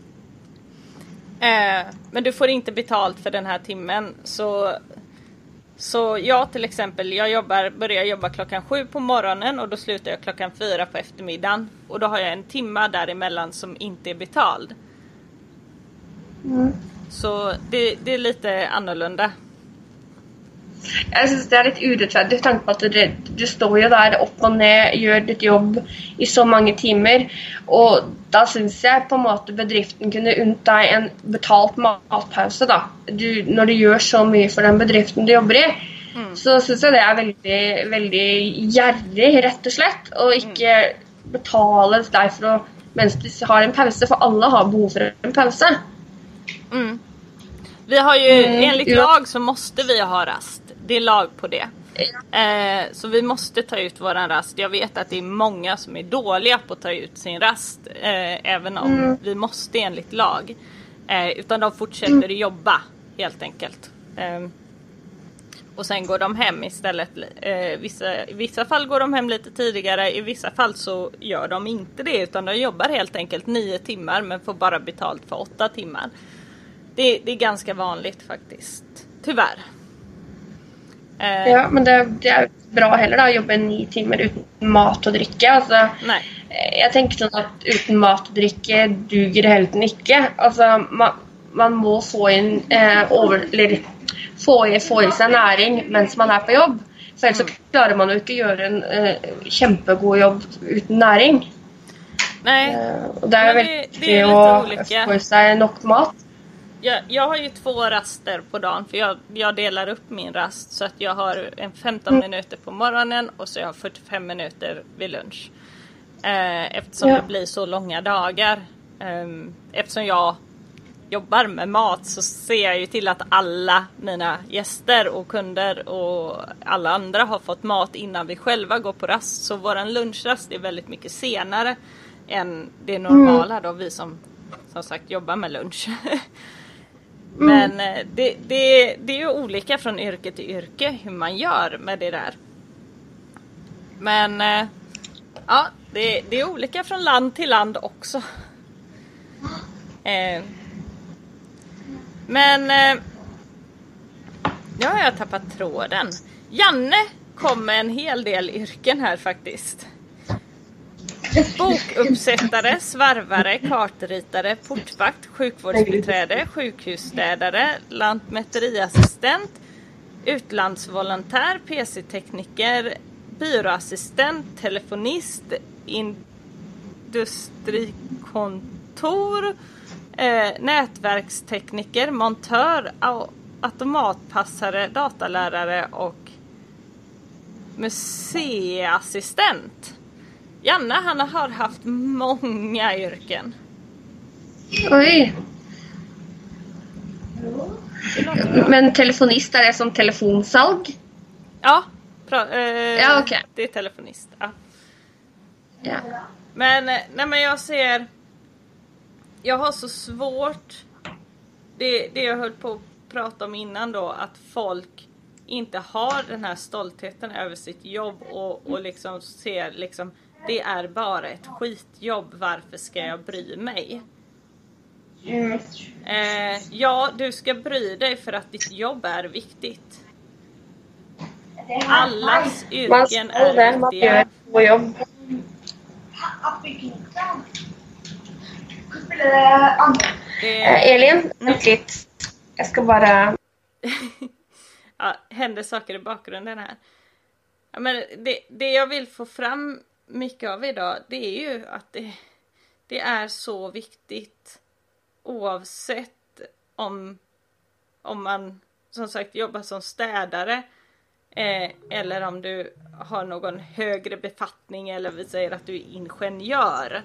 Men du får inte betalt för den här timmen. Så jag till exempel, börjar jobba 7:00 på morgonen och då slutar jag 4:00 på eftermiddagen. Och då har jag en timme däremellan som inte är betald. Så det är lite annorlunda. Jeg synes det litt urettferdig tanke på at du står jo der opp og ned, gjør ditt jobb i så mange timer, og da synes jeg på en måte bedriften kunne unnt deg en betalt matpause da. Når du gjør så mye for den bedriften du jobber i, så synes jeg det veldig, veldig gjerrig, rett og slett, og ikke betale deg mens du har en pause, for alle har behov for en pause. Vi har ju enligt lag så måste vi ha rast. Det är lag på det. Så vi måste ta ut våran rast. Jag vet att det är många som är dåliga på att ta ut sin rast. Även om vi måste enligt lag. Utan de fortsätter att jobba helt enkelt. Och sen går de hem istället. I vissa fall går de hem lite tidigare. I vissa fall så gör de inte det. Utan de jobbar helt enkelt 9 timmar. Men får bara betalt för 8 timmar. Det är ganska vanligt faktiskt. Tyvärr. Ja, men det er bra heller da, å jobbe 9 timer uten mat og drikke. Altså, jeg tenker sånn at uten mat og drikke duger det helt ikke. Altså, man må få i seg næring mens man er på jobb. For ellers så klarer man jo ikke å gjøre en kjempegod jobb uten næring. Og det er veldig å få i seg nok mat. Jag har ju 2 raster på dagen för jag delar upp min rast så att jag har en 15 minuter på morgonen och så jag har 45 minuter vid lunch. Eftersom det blir så långa dagar. Eftersom jag jobbar med mat så ser jag ju till att alla mina gäster och kunder och alla andra har fått mat innan vi själva går på rast. Så våran lunchrast är väldigt mycket senare än det normala då vi som sagt jobbar med lunch. Men det är ju olika från yrke till yrke hur man gör med det där. Men ja, det är olika från land till land också. Men nu har jag tappat tråden. Janne kom med en hel del yrken här faktiskt. Bokuppsättare, svarvare, kartritare, portvakt, sjukvårdsbiträde, sjukhusstädare, lantmäteriassistent, utlandsvolontär, PC-tekniker, byråassistent, telefonist, industrikontor, nätverkstekniker, montör, automatpassare, datalärare och museiassistent. Janne, han har haft många yrken. Oj. Men telefonist, är det som telefonsalg? Ja, ja, okay. Det är telefonist. Ja. Men jag ser... Jag har så svårt... Det jag höll på att prata om innan då, att folk inte har den här stoltheten över sitt jobb och liksom ser liksom... Det är bara ett skitjobb. Varför ska jag bry mig? Ja, du ska bry dig för att ditt jobb är viktigt. Allas yrken är viktiga. Elin, vänta lite. Jag ska bara... Ja, händer saker i bakgrunden här. Ja, men det jag vill få fram mycket av idag, det är ju att det är så viktigt oavsett om man som sagt jobbar som städare eller om du har någon högre befattning eller vi säger att du är ingenjör.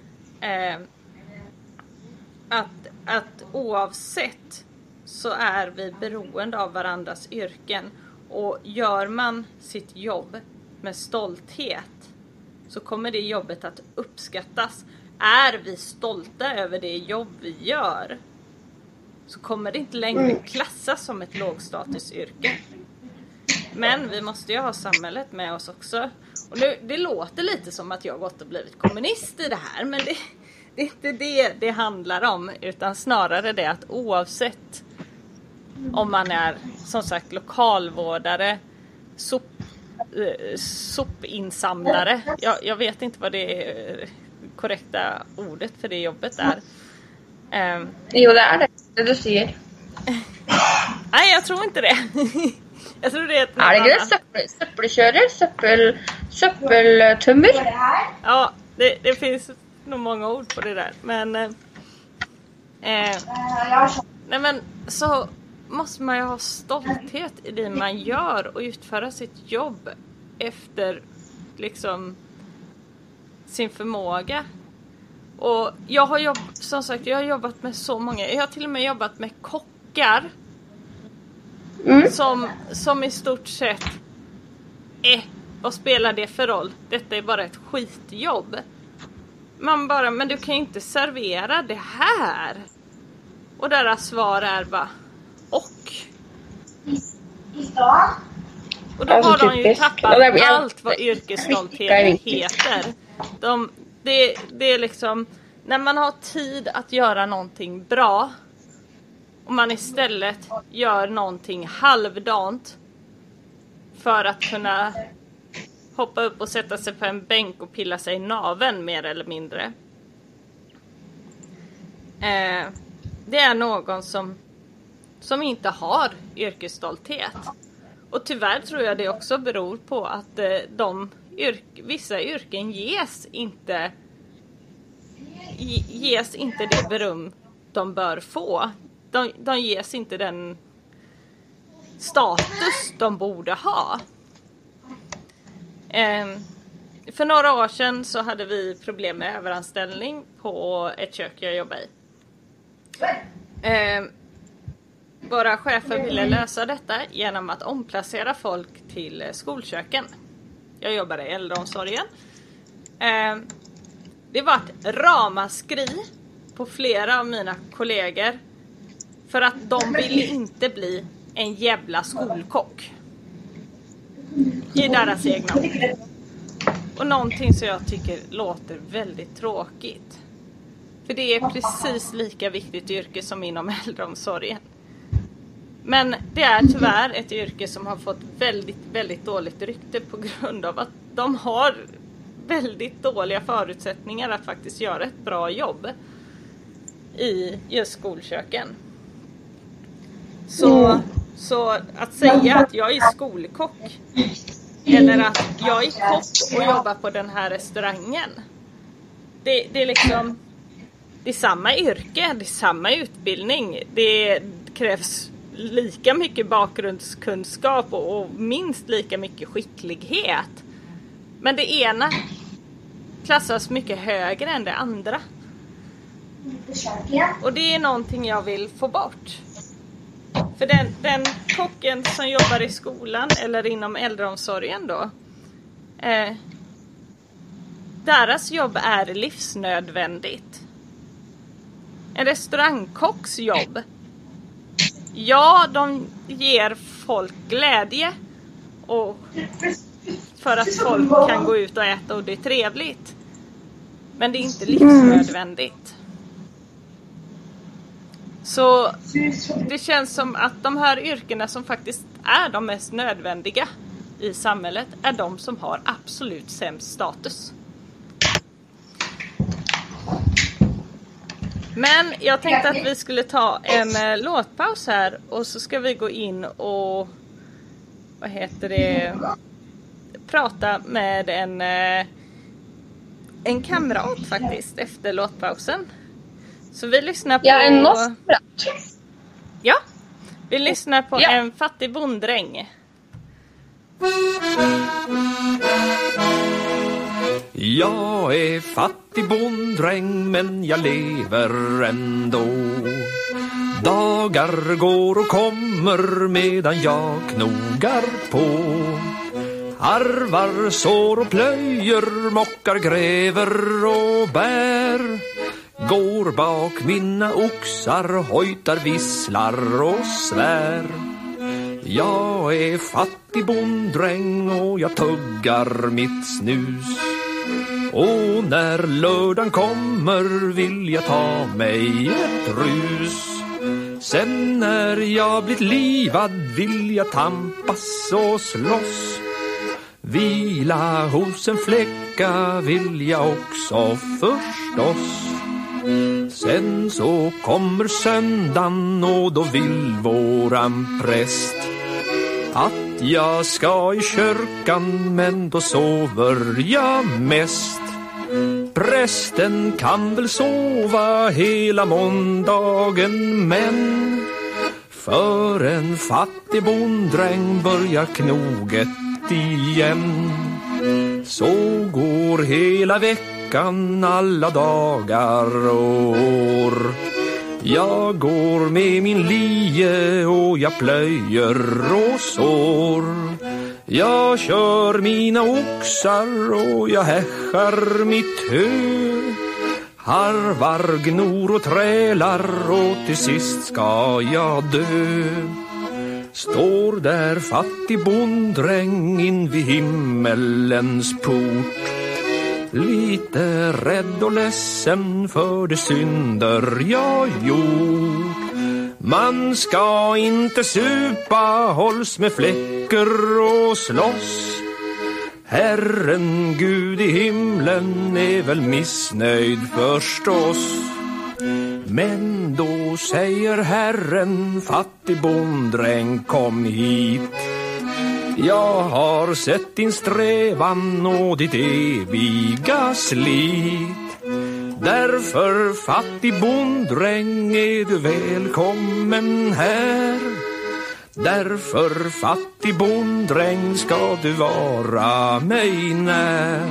Att oavsett så är vi beroende av varandras yrken, och gör man sitt jobb med stolthet så kommer det jobbet att uppskattas. Är vi stolta över det jobb vi gör så kommer det inte längre klassas som ett lågstatusyrke. Men vi måste ju ha samhället med oss också. Och nu, det låter lite som att jag gått och blivit kommunist i det här. Men det är inte det handlar om. Utan snarare det att oavsett om man är som sagt lokalvårdare, sopinsamlare. Jag vet inte vad det är korrekta ordet för det jobbet är. Jo, det är det du säger. Nej, jag tror inte det. Jag tror det är ett söppelkörare, söppeltummer. Ja, det finns nog många ord på det där. Men nej, men så måste man ju ha stolthet i det man gör och utföra sitt jobb efter liksom sin förmåga. Och jag har jobbat med så många. Jag har till och med jobbat med kockar som i stort sett vad spelar det för roll? Detta är bara ett skitjobb. Men du kan ju inte servera det här. Och deras svar är bara och då har de ju tappat allt vad yrkesstolthet heter. Det är liksom när man har tid att göra någonting bra och man istället gör någonting halvdant för att kunna hoppa upp och sätta sig på en bänk och pilla sig i naveln mer eller mindre. Det är någon som inte har yrkesstolthet. Och tyvärr tror jag det också beror på att vissa yrken ges inte det beröm de bör få. De ges inte den status de borde ha. För några år sedan så hade vi problem med överanställning på ett kök jag jobbar i. Våra chefer ville lösa detta genom att omplacera folk till skolköken. Jag jobbade i äldreomsorgen. Det var ett ramaskri på flera av mina kollegor för att de ville inte bli en jävla skolkock. I deras egna ord. Och någonting som jag tycker låter väldigt tråkigt. För det är precis lika viktigt yrke som inom äldreomsorgen. Men det är tyvärr ett yrke som har fått väldigt, väldigt dåligt rykte på grund av att de har väldigt dåliga förutsättningar att faktiskt göra ett bra jobb i just skolköken. Så att säga att jag är skolkock eller att jag är kock och jobbar på den här restaurangen. Det är liksom det är samma yrke, det är samma utbildning. Det krävs lika mycket bakgrundskunskap och minst lika mycket skicklighet. Men det ena klassas mycket högre än det andra. Och det är någonting jag vill få bort. För den kocken som jobbar i skolan eller inom äldreomsorgen då. Deras jobb är livsnödvändigt. En restaurangkocks jobb. Ja, de ger folk glädje. Och för att folk kan gå ut och äta och det är trevligt. Men det är inte livsnödvändigt. Så det känns som att de här yrkena som faktiskt är de mest nödvändiga i samhället är de som har absolut sämst status. Men jag tänkte att vi skulle ta en låtpaus här och så ska vi gå in och prata med en kamrat faktiskt efter låtpausen. Så vi lyssnar på... Ja, en norsbrat. Ja, vi lyssnar på en fattig bonddräng. Jag är fattig bonddräng men jag lever ändå. Dagar går och kommer medan jag knogar på. Harvar, sår och plöjer, mockar, gräver och bär. Går bak mina oxar, hojtar, visslar och svär. Jag är fattig bonddräng och jag tuggar mitt snus. Och när lördagen kommer vill jag ta mig ett rus. Sen när jag blivit livad vill jag tampas och slåss. Vila hos en fläcka vill jag också förstås. Sen så kommer söndagen och då vill våran präst att jag ska i kyrkan, men då sover jag mest. Prästen kan väl sova hela måndagen, men för en fattig bonddräng börjar knoget igen. Så går hela veckan, alla dagar och år. Jag går med min lie och jag plöjer och sår. Jag kör mina oxar och jag häschar mitt hö. Harvar, gnor och trälar och till sist ska jag dö. Står där fattig bonddräng in vid himmelens port. Lite rädd och ledsen för de synder jag gjort. Man ska inte supa, hålls med fläcker och slåss. Herren Gud i himlen är väl missnöjd förstås. Men då säger Herren, fattig bonddräng, kom hit. Jag har sett din strävan och ditt eviga slit. Därför fattig bonddräng är du välkommen här. Därför fattig bonddräng ska du vara mig när.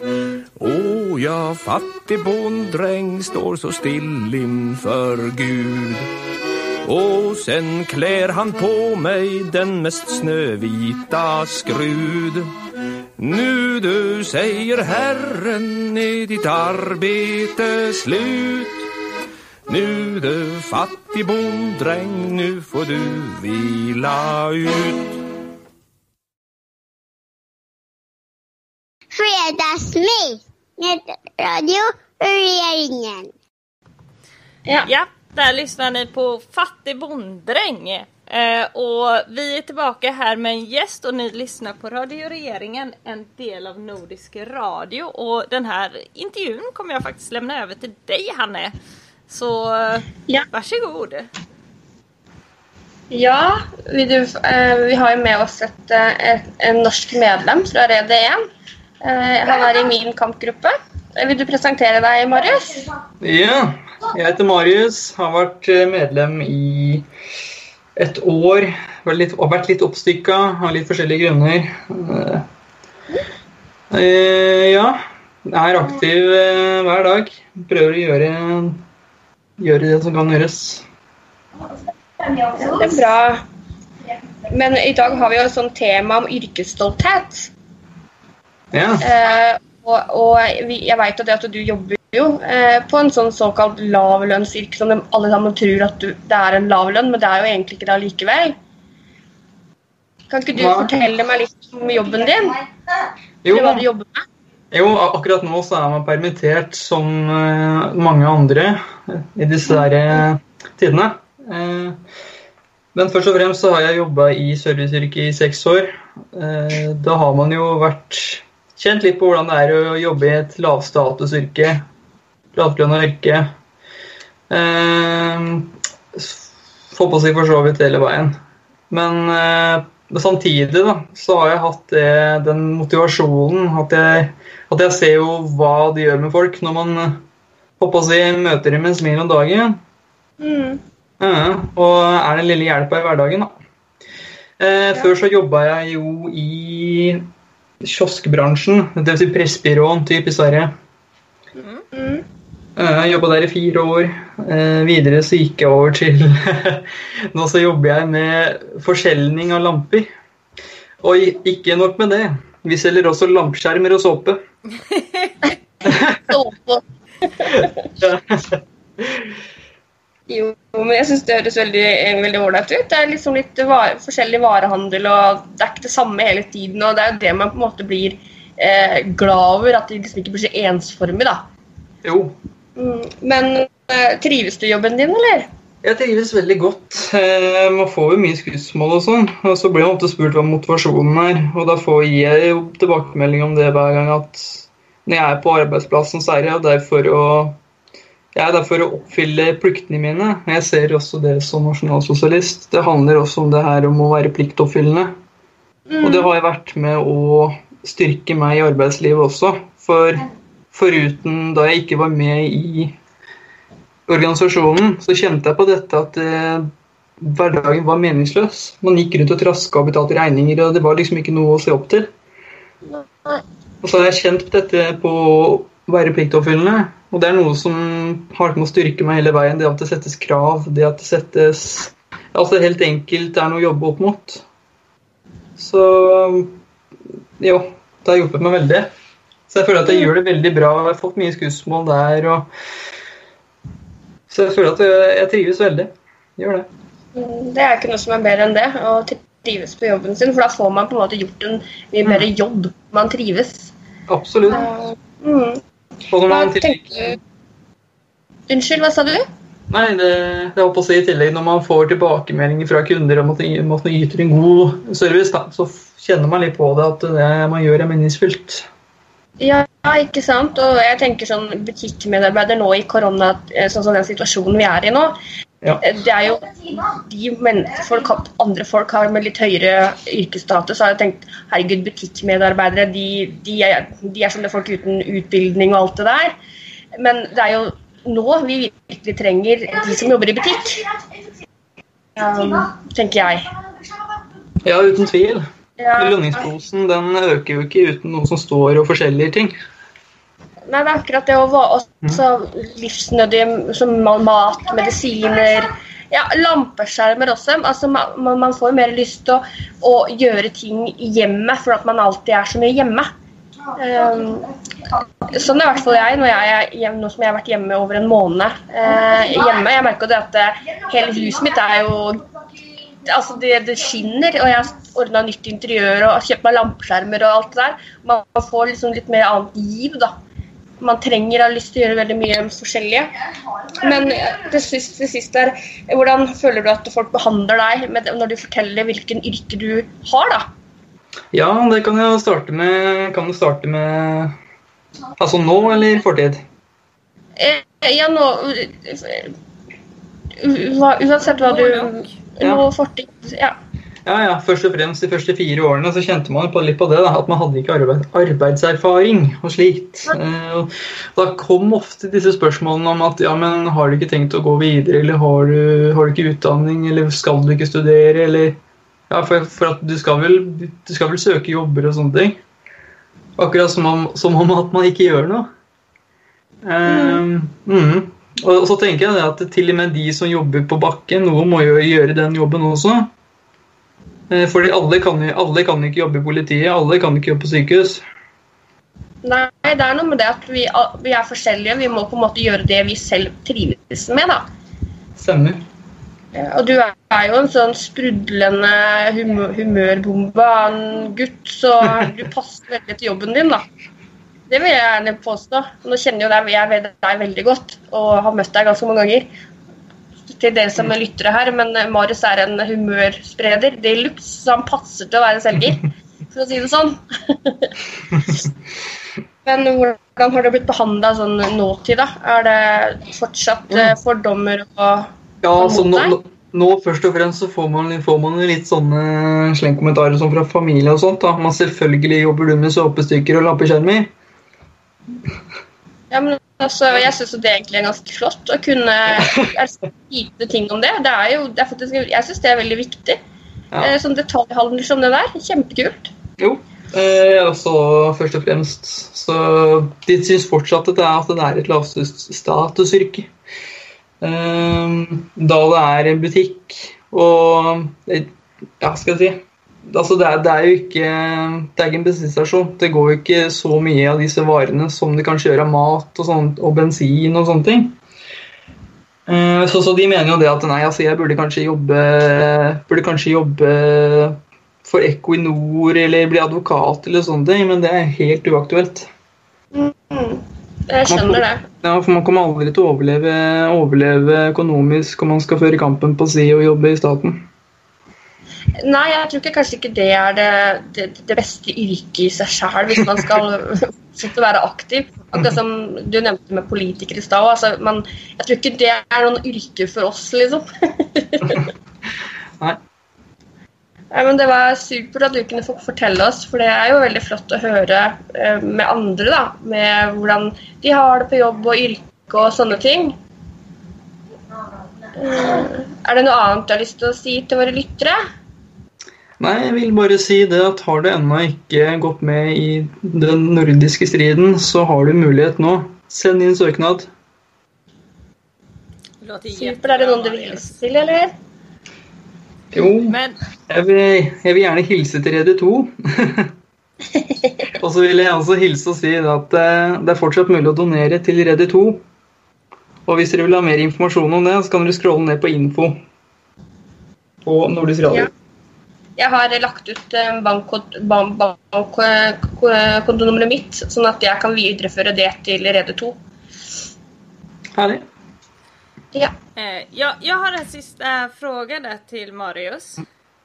Och jag fattig bonddräng står så still inför Gud. Och sen klär han på mig den mest snövita skrud. Nu du, säger Herren, är ditt arbete slut. Nu du, fattig bonddräng, nu får du vila ut. Fredagsmys med Radio Regeringen. Ja, där lyssnar ni på Fattig bonddräng. Och vi är tillbaka här med en gäst och ni lyssnar på Radio Regeringen, en del av Nordisk Radio. Och den här intervjun kommer jag faktiskt lämna över till dig, Hanne. Så varsågod. Ja, vi har ju med oss en norsk medlem från RED1. Han är i min kampgruppe. Vill du presentera dig, Marius? Ja, jag heter Marius. Har varit medlem i ett år. Har varit lite uppstyckad av lite olika grunder. Ja, jag är aktiv hver dag. Prøver att göra det som kan göras. Det är bra. Men idag har vi ju ett sånt tema om yrkesstolthet. Ja. Och jag vet att du jobbar ju på en sån så-kallad lavlönsyrke som alla sammen tror att det är en lavlön, men det är ju egentligen inte det likevel. Kan inte du fortælle mig lite om jobben din? Eller vad du jobbar med? Jo, akkurat nu så är man permittert som många andra i dessa tiderna. Men först och främst så har jag jobbat i serviceyrke i 6 år. Då har man ju varit känt lite på hur det är att jobba i ett lavstatusyrke, lavlönnat yrke. Får på sig för så vidt hela vägen. Men samtidigt då, så har jag haft den motivationen att jag ser ju vad det gör med folk när man hoppas sig möter dem med en smil om dagen. Och är den lilla hjälpen i vardagen då. Förr så jobbade jag ju i kioskbranschen, det vill säga pressbyrån typ i Sverige. Jag jobbade där i 4 år. Vidare så gick jag över till nu så jobbar jag med försäljning av lampor. Och inte nog med det. Vi säljer också lampskärmar och såpe. Jo, men jeg synes det høres veldig ordentlig ut. Det liksom litt forskjellig varehandel, og det ikke det samme hele tiden, og det jo det man på en måte blir glad over, at det liksom ikke blir så ensformig, da. Jo. Men trives du i jobben din, eller? Jeg trives veldig godt. Man får jo mye skussmål og sånn, og så blir man ofte spurt hva motivasjonen og da gir jeg jo tilbakemelding om det hver gang at når jeg på arbeidsplassen, så jeg der for å oppfylle pliktene mine. Jeg ser også det som nasjonalsosialist. Det handler også om det her om å være pliktoppfyllende. Og det har jeg vært med å styrke meg i arbeidslivet også. For foruten da jeg ikke var med i organisasjonen, så kjente jeg på dette at hverdagen var meningsløs. Man gikk rundt og trasket og betalte regninger, og det var liksom ikke noe å se opp til. Og så har jeg kjent dette på å være pliktoppfyllende, og det noe som har med å styrke meg hele veien, det at det settes krav, det at det settes... Altså helt enkelt, det noe å jobbe opp mot. Så, jo, det har hjulpet meg veldig. Så jeg føler at jeg gjør det veldig bra, jeg har fått mye skussmål der, så jeg føler at jeg trives veldig. Gjør det. Det ikke noe som bedre enn det, å trives på jobben sin, for da får man på en måte gjort en mye bedre jobb. Man trives. Absolutt. Hva tenker du? Unnskyld, hva sa du? Nei, det var på å si i tillegg, når man får tilbakemeldinger fra kunder om at man yter en god service, da, så kjenner man litt på det at det man gjør meningsfylt. Ja, ikke sant? Og jeg tenker sånn butikkmedarbeider nå i korona, sånn som den situasjonen vi i nå, ja. Det jo andre folk har med litt høyere yrkesstatus, så har jeg tenkt, herregud, butikkmedarbeidere, de som det folk uten utbildning og alt det der. Men det jo nå vi virkelig trenger de som jobber i butikk, tenker jeg. Ja, uten tvil. Ja. Lønningsposen, den øker jo ikke uten noe som står og forskjellige ting. Nei, det akkurat det også livsnødige som mat, medisiner, ja, lampeskjermer også. Altså, man får mer lyst til å gjøre ting hjemme, for at man alltid så mye hjemme. Sånn i hvert fall jeg, nå som jeg har vært hjemme over en måned hjemme. Jeg merker det at hele huset mitt jo... Altså det skinner, og jeg har ordnet nytt interiør og kjøpt meg lampeskjermer og alt det der. Man får liksom litt mer annet giv, da. Man har lyst til å gjøre veldig mye forskjellige. Men det siste hvordan føler du at folk behandler deg når du forteller hvilken yrke du har, da? Ja, det kan jeg starte med altså nå eller fortid? Ja, nå uansett hva du nå fortid, ja. Ja, først og fremst de første 4 årene så kjente man litt på det da, at man hadde ikke arbeidserfaring og slikt. Da kom ofte disse spørsmålene om at ja, men har du ikke tenkt å gå videre, eller har du ikke utdanning, eller skal du ikke studere, eller ja, for at du skal vel søke jobber og sånne ting. Akkurat som om at man ikke gjør noe. Og så tenker jeg at til og med de som jobber på bakken, noen må jo gjøre den jobben også. Fordi alle kan ikke jobbe i politiet, alle kan ikke jobbe på sykehus. Nei, det noe med det at vi forskjellige, vi må på en måte gjøre det vi selv trives med, da. Stemmer. Og du jo en sånn sprudlende humørbombe av en gutt, så du passer veldig til jobben din, da. Det vil jeg gjerne påstå. Nå kjenner jo jeg deg veldig godt, og har møtt deg ganske mange ganger. Til dere som lyttere her, men Marius en humørspreder. Det luks, så han passer til å være selger, for å si det sånn. Men hvordan har det blitt behandlet sånn nåtid, da? Det fortsatt fordommer og ja, altså nå først og fremst så får man litt sånne slengkommentarer sånn fra familie og sånt, da. Men selvfølgelig jobber du med såpestykker og lampeskjermer. Ja, men altså, jeg synes det egentlig ganske flott å kunne vite ting om det. Det faktisk, jeg synes det veldig viktig. Ja. Sånn detaljhandel som det der, kjempekult. Jo, også først og fremst. Så de synes fortsatt at det et lavstatusyrke. Da det en butikk, og ja, skal jeg si, altså det jo ikke en bensinstasjon. Det går jo ikke så mye av disse varene som det kanskje gjør av mat og, sånt, og bensin og sånne ting. Så de mener jo det at nei, altså jeg burde kanskje jobbe for Equinor eller bli advokat eller sånne ting, men det er helt uaktuelt. Jeg skjønner det. Ja, for man kommer aldri til å overleve økonomisk om man skal føre kampen på si og jobbe i staten. Nei, jeg tror kanskje ikke det er det beste yrket i seg selv hvis man skal fortsette å være aktiv. Akkurat som du nevnte med politikere i sted, altså, jeg tror ikke det er noen yrke for oss, liksom. Nei. Ja, men det var supert at du kunne få fortelle oss, for det er jo veldig flott å høre med andre, da, med hvordan de har det på jobb og yrke og sånne ting. Er det noe annet du har lyst til å si til våre lyttere? Nei, jeg vil bare si det at har du ennå ikke gått med i den nordiske striden, så har du mulighet nå. Send inn søknad. Super, er det noen du vil hilse til, eller? Jo, jeg vil gjerne hilse til Rede 2. Og så vil jeg også hilse og si at det er fortsatt mulig å donere til Rede 2. Og hvis dere vil ha mer informasjon om det, så kan dere scrolle ned på info på Nordisk Radio. Ja. Jeg har lagt ut bankkontonummeret mitt, sånn at jeg kan videreføre det til Rede 2. Härligt. Ja. Jag har en sista fråga där till Marius.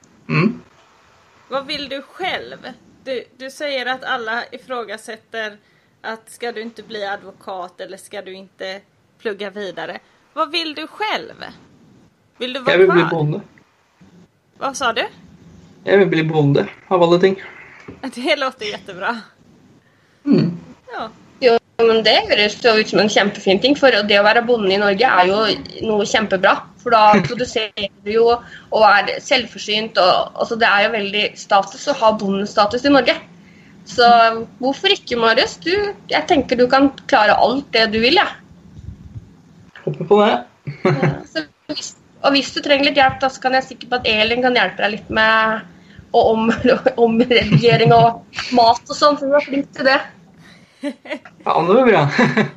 Vad vill du själv? Du säger att alla ifrågasätter att ska du inte bli advokat eller ska du inte plugga vidare. Vad vill du själv? Vill du vara Jag vill bli bonde. Vad sa du? Jag vill bli bonde av alla ting. Det låter jättebra. Ja. Jo, men det høres jo ut som en kjempefin ting, for det å være bonde i Norge er jo noe kjempebra. For da produserer du jo og er selvforsynt, og altså det er jo veldig status å ha bondestatus i Norge. Så hvorfor ikke, Marius? Jeg tenker du kan klare alt det du vil, ja. Håper på det. Og hvis du trenger litt hjelp, da, så kan jeg sikkert på at Elin kan hjelpe deg litt med omredigering og mat og sånn, for du er flink til det. Ja, det var bra.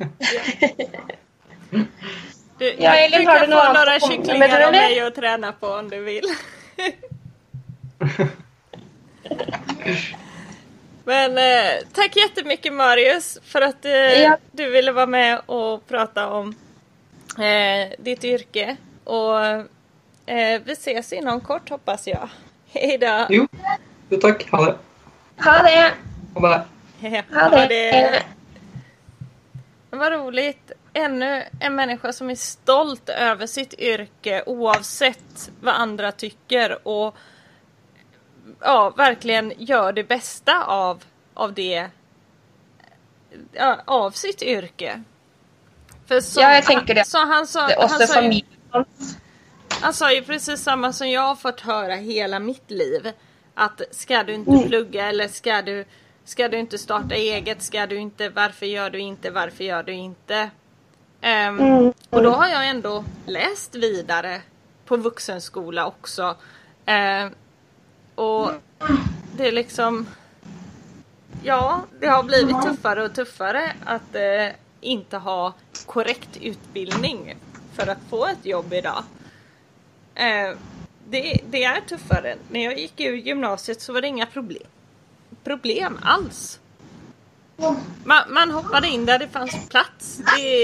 Du kan få några kycklingar av mig att träna på om du vill. Men tack jättemycket Marius för att du ville vara med och prata om ditt yrke. Och vi ses inom kort hoppas jag. Hej då. Jo, tack. Ha det. Ha det. Ha det. Ha det. Vad roligt. Ännu en människa som är stolt över sitt yrke oavsett vad andra tycker och verkligen gör det bästa av det av sitt yrke. För så, jag tänker det. Så han sa ju precis samma som jag har fått höra hela mitt liv, att ska du inte plugga eller ska du inte starta eget, ska du inte, varför gör du inte? Och då har jag ändå läst vidare på vuxenskola också. Och det är liksom, det har blivit tuffare och tuffare att inte ha korrekt utbildning för att få ett jobb idag. Det är tuffare. När jag gick ur gymnasiet så var det inga problem alls. Man hoppade in där det fanns plats.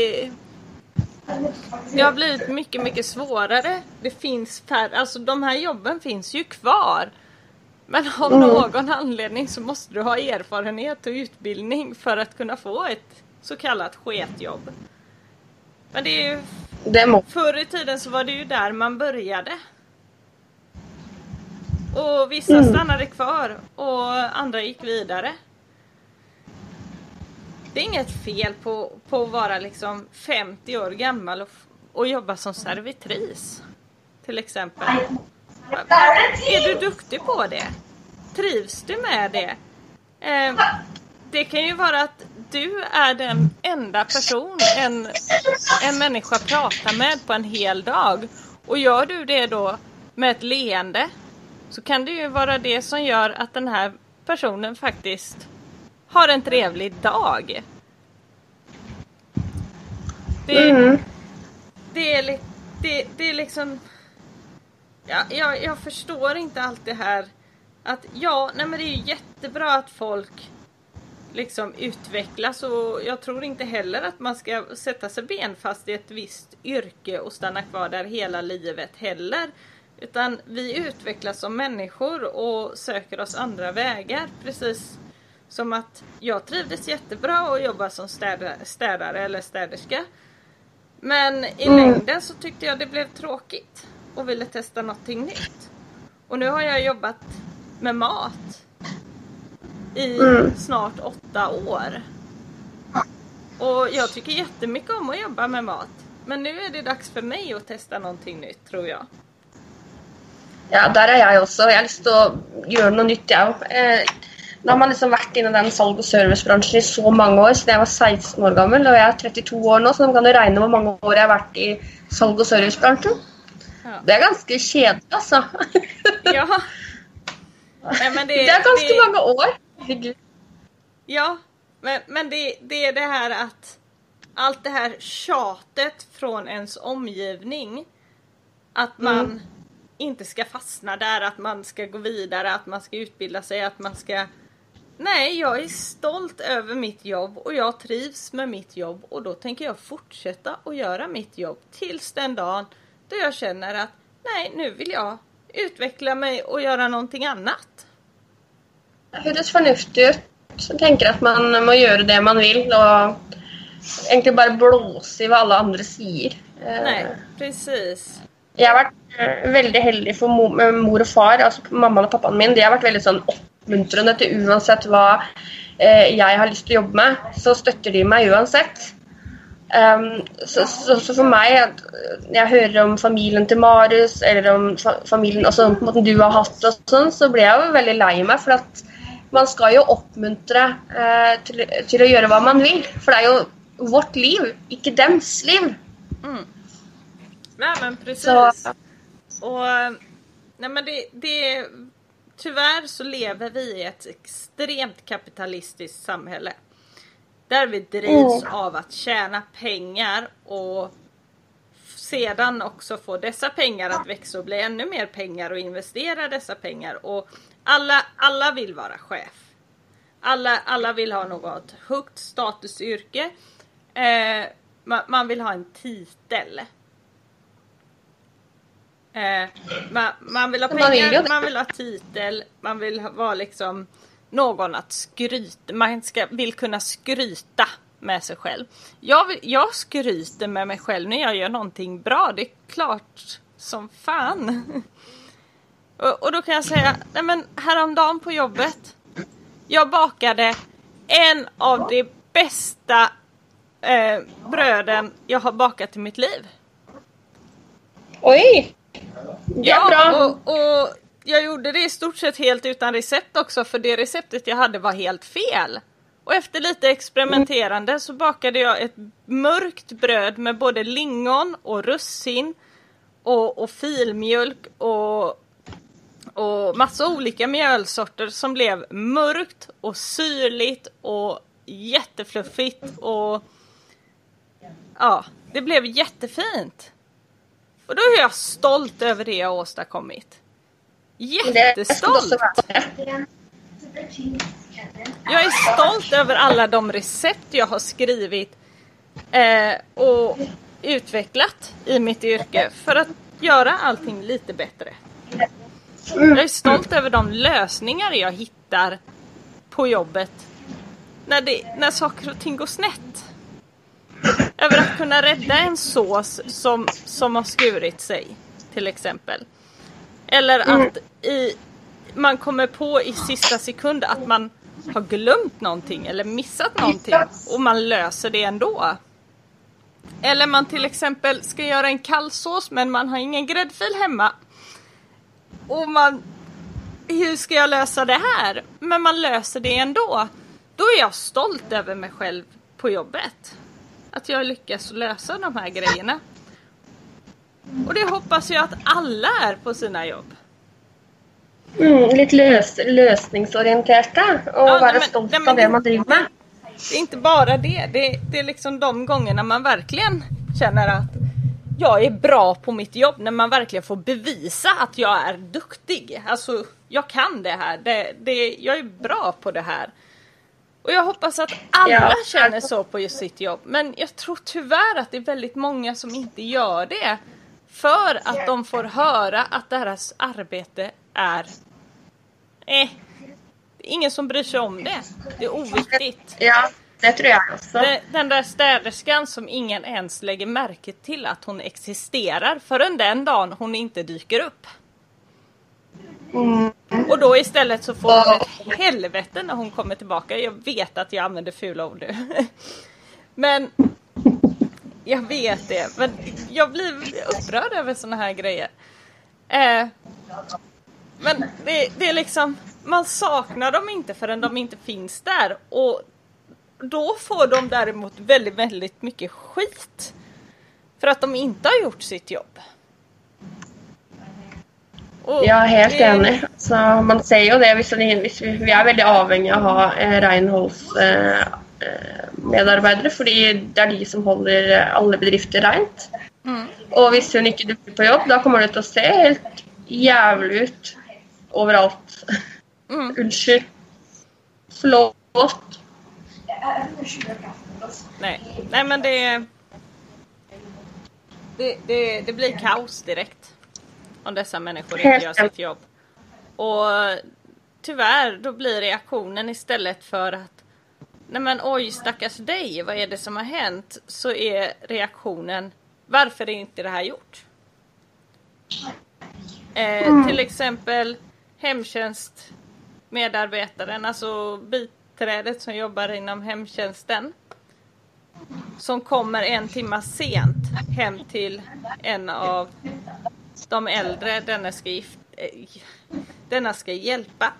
Det har blivit mycket, mycket svårare. Det finns färre, alltså de här jobben finns ju kvar. Men av någon anledning så måste du ha erfarenhet och utbildning för att kunna få ett så kallat sketjobb. Men det är ju, förr i tiden så var det ju där man började. Och vissa stannade kvar och andra gick vidare. Det är inget fel på att vara liksom 50 år gammal och jobba som servitris till exempel. Är du duktig på det? Trivs du med det? Det kan ju vara att du är den enda person en människa pratar med på en hel dag. Och gör du det då med ett leende, så kan det ju vara det som gör att den här personen faktiskt har en trevlig dag. Det är det är liksom... Ja, jag förstår inte allt det här. Att men det är ju jättebra att folk liksom utvecklas. Och jag tror inte heller att man ska sätta sig benfast i ett visst yrke och stanna kvar där hela livet heller. Utan vi utvecklas som människor och söker oss andra vägar. Precis som att jag trivdes jättebra och jobba som städare eller städerska. Men i längden så tyckte jag det blev tråkigt och ville testa någonting nytt. Och nu har jag jobbat med mat i snart 8 år. Och jag tycker jättemycket om att jobba med mat. Men nu är det dags för mig att testa någonting nytt, tror jag. Ja, där är jag också. Jag har lust att göra något nytt. Då har man liksom varit inom den salg- och servicebranschen i så många år. Så jag var 16 år gammal och jag är 32 år nu. Så de kan räkna hur många år jag har varit i salg- och servicebranschen. Ja. Det är ganska kedligt, alltså. Ja. Men det är ganska många år. Ja, men det är det här att allt det här tjatet från ens omgivning, att man inte ska fastna där, att man ska gå vidare, att man ska utbilda sig, att man ska... Nej, jag är stolt över mitt jobb och jag trivs med mitt jobb och då tänker jag fortsätta att göra mitt jobb tills den dagen då jag känner att nej, nu vill jag utveckla mig och göra någonting annat. Hur det förnuftigt ut. Jag tänker att man må göra det man vill och egentligen bara blåsa i vad alla andra säger. Nej, precis. Jag har varit väldigt heldig för mor och far, alltså mamman och pappan min. De har varit väldigt sån uppmuntrande till oavsett vad jag har lust att jobba med, så stöttar de mig oavsett. Så för mig, när jag hör om familjen till Marius eller om familjen och så måten du har haft och sånt, så blir jag väldigt lei mig för att man ska ju uppmuntra till att göra vad man vill, för det är ju vårt liv, inte dems liv. Nej, men precis. Så. Och nej, men det tyvärr så lever vi i ett extremt kapitalistiskt samhälle. Där vi drivs av att tjäna pengar och sedan också få dessa pengar att växa och bli ännu mer pengar och investera dessa pengar. Och alla vill vara chef. Alla vill ha något högt statusyrke. Man vill ha en titel. Man vill ha pengar, man vill ha titel, man vill vara liksom någon att skryta. Man vill kunna skryta med sig själv. Jag skryter med mig själv när jag gör någonting bra. Det är klart som fan. Och då kan jag säga, nej men häromdagen på jobbet, jag bakade en av de bästa bröden jag har bakat i mitt liv. Oj! Ja, och jag gjorde det i stort sett helt utan recept också, för det receptet jag hade var helt fel. Och efter lite experimenterande så bakade jag ett mörkt bröd med både lingon och russin och filmjölk och massa olika mjölsorter som blev mörkt och syrligt och jättefluffigt och ja, det blev jättefint. Och då är jag stolt över det jag har åstadkommit. Jättestolt. Jag är stolt över alla de recept jag har skrivit och utvecklat i mitt yrke för att göra allting lite bättre. Jag är stolt över de lösningar jag hittar på jobbet när saker och ting går snett. Över att kunna rädda en sås som har skurit sig, till exempel. Eller att man kommer på i sista sekund att man har glömt någonting eller missat någonting och man löser det ändå. Eller man till exempel ska göra en kallsås men man har ingen gräddfil hemma. Och hur ska jag lösa det här? Men man löser det ändå. Då är jag stolt över mig själv på jobbet. Att jag lyckas lösa de här grejerna. Och det hoppas jag att alla är på sina jobb. Lite lösningsorienterade och vara stolt av det man driver med. Det är inte bara det. Det är liksom de gångerna man verkligen känner att jag är bra på mitt jobb när man verkligen får bevisa att jag är duktig. Alltså, jag kan det här. Jag är bra på det här. Och jag hoppas att alla känner så på just sitt jobb. Men jag tror tyvärr att det är väldigt många som inte gör det. För att de får höra att deras arbete är... det är ingen som bryr sig om det. Det är oviktigt. Ja, det tror jag också. Den där städerskan som ingen ens lägger märke till att hon existerar förrän den dagen hon inte dyker upp. Och då istället så får hon ett helvete när hon kommer tillbaka. Jag vet att jag använder fula ord nu. Men jag vet det. Men jag blir upprörd över såna här grejer. Men det är liksom... Man saknar dem inte förrän de inte finns där. Och då får de däremot väldigt, väldigt mycket skit. För att de inte har gjort sitt jobb. Och ja, helt enig. Så man säger ju det, vi är väldigt avhängiga av att ha renhållsmedarbetare, för det är de som håller alla bedrifter rent. Och om hon inte dukker på jobb, då kommer det att se helt jävligt ut överallt. Unnskyld. Förlåt. Nej men det blir kaos direkt om dessa människor inte gör sitt jobb. Och tyvärr då blir reaktionen istället för att nej men oj stackars dig, vad är det som har hänt? Så är reaktionen, varför är inte det här gjort? Till exempel hemtjänstmedarbetaren, alltså biträdet som jobbar inom hemtjänsten, som kommer 1 timme sent hem till en av de äldre denna ska hjälpa.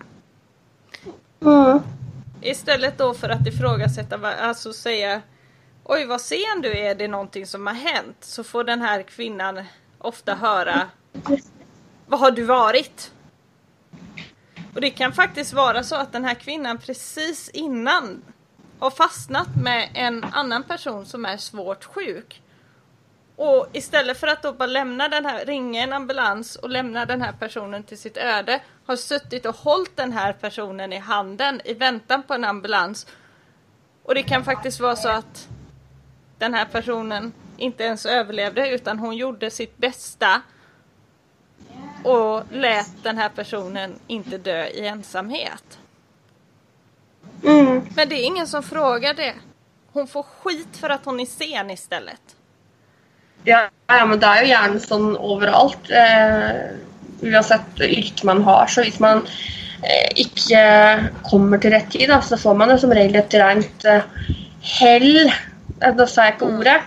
Istället då för att ifrågasätta, alltså säga oj vad sen du är, det någonting som har hänt, så får den här kvinnan ofta höra, vad har du varit? Och det kan faktiskt vara så att den här kvinnan precis innan har fastnat med en annan person som är svårt sjuk. Och istället för att då bara ringa en ambulans och lämna den här personen till sitt öde, har suttit och hållit den här personen i handen i väntan på en ambulans. Och det kan faktiskt vara så att den här personen inte ens överlevde, utan hon gjorde sitt bästa och lät den här personen inte dö i ensamhet. Men det är ingen som frågar det. Hon får skit för att hon är sen istället. Ja, men det är ju gärna sån överallt. Oavsett yrke man har, så hvis man inte kommer till rätt tid, så får man ju som regel ett rent hell. Då säger jag inte ordet.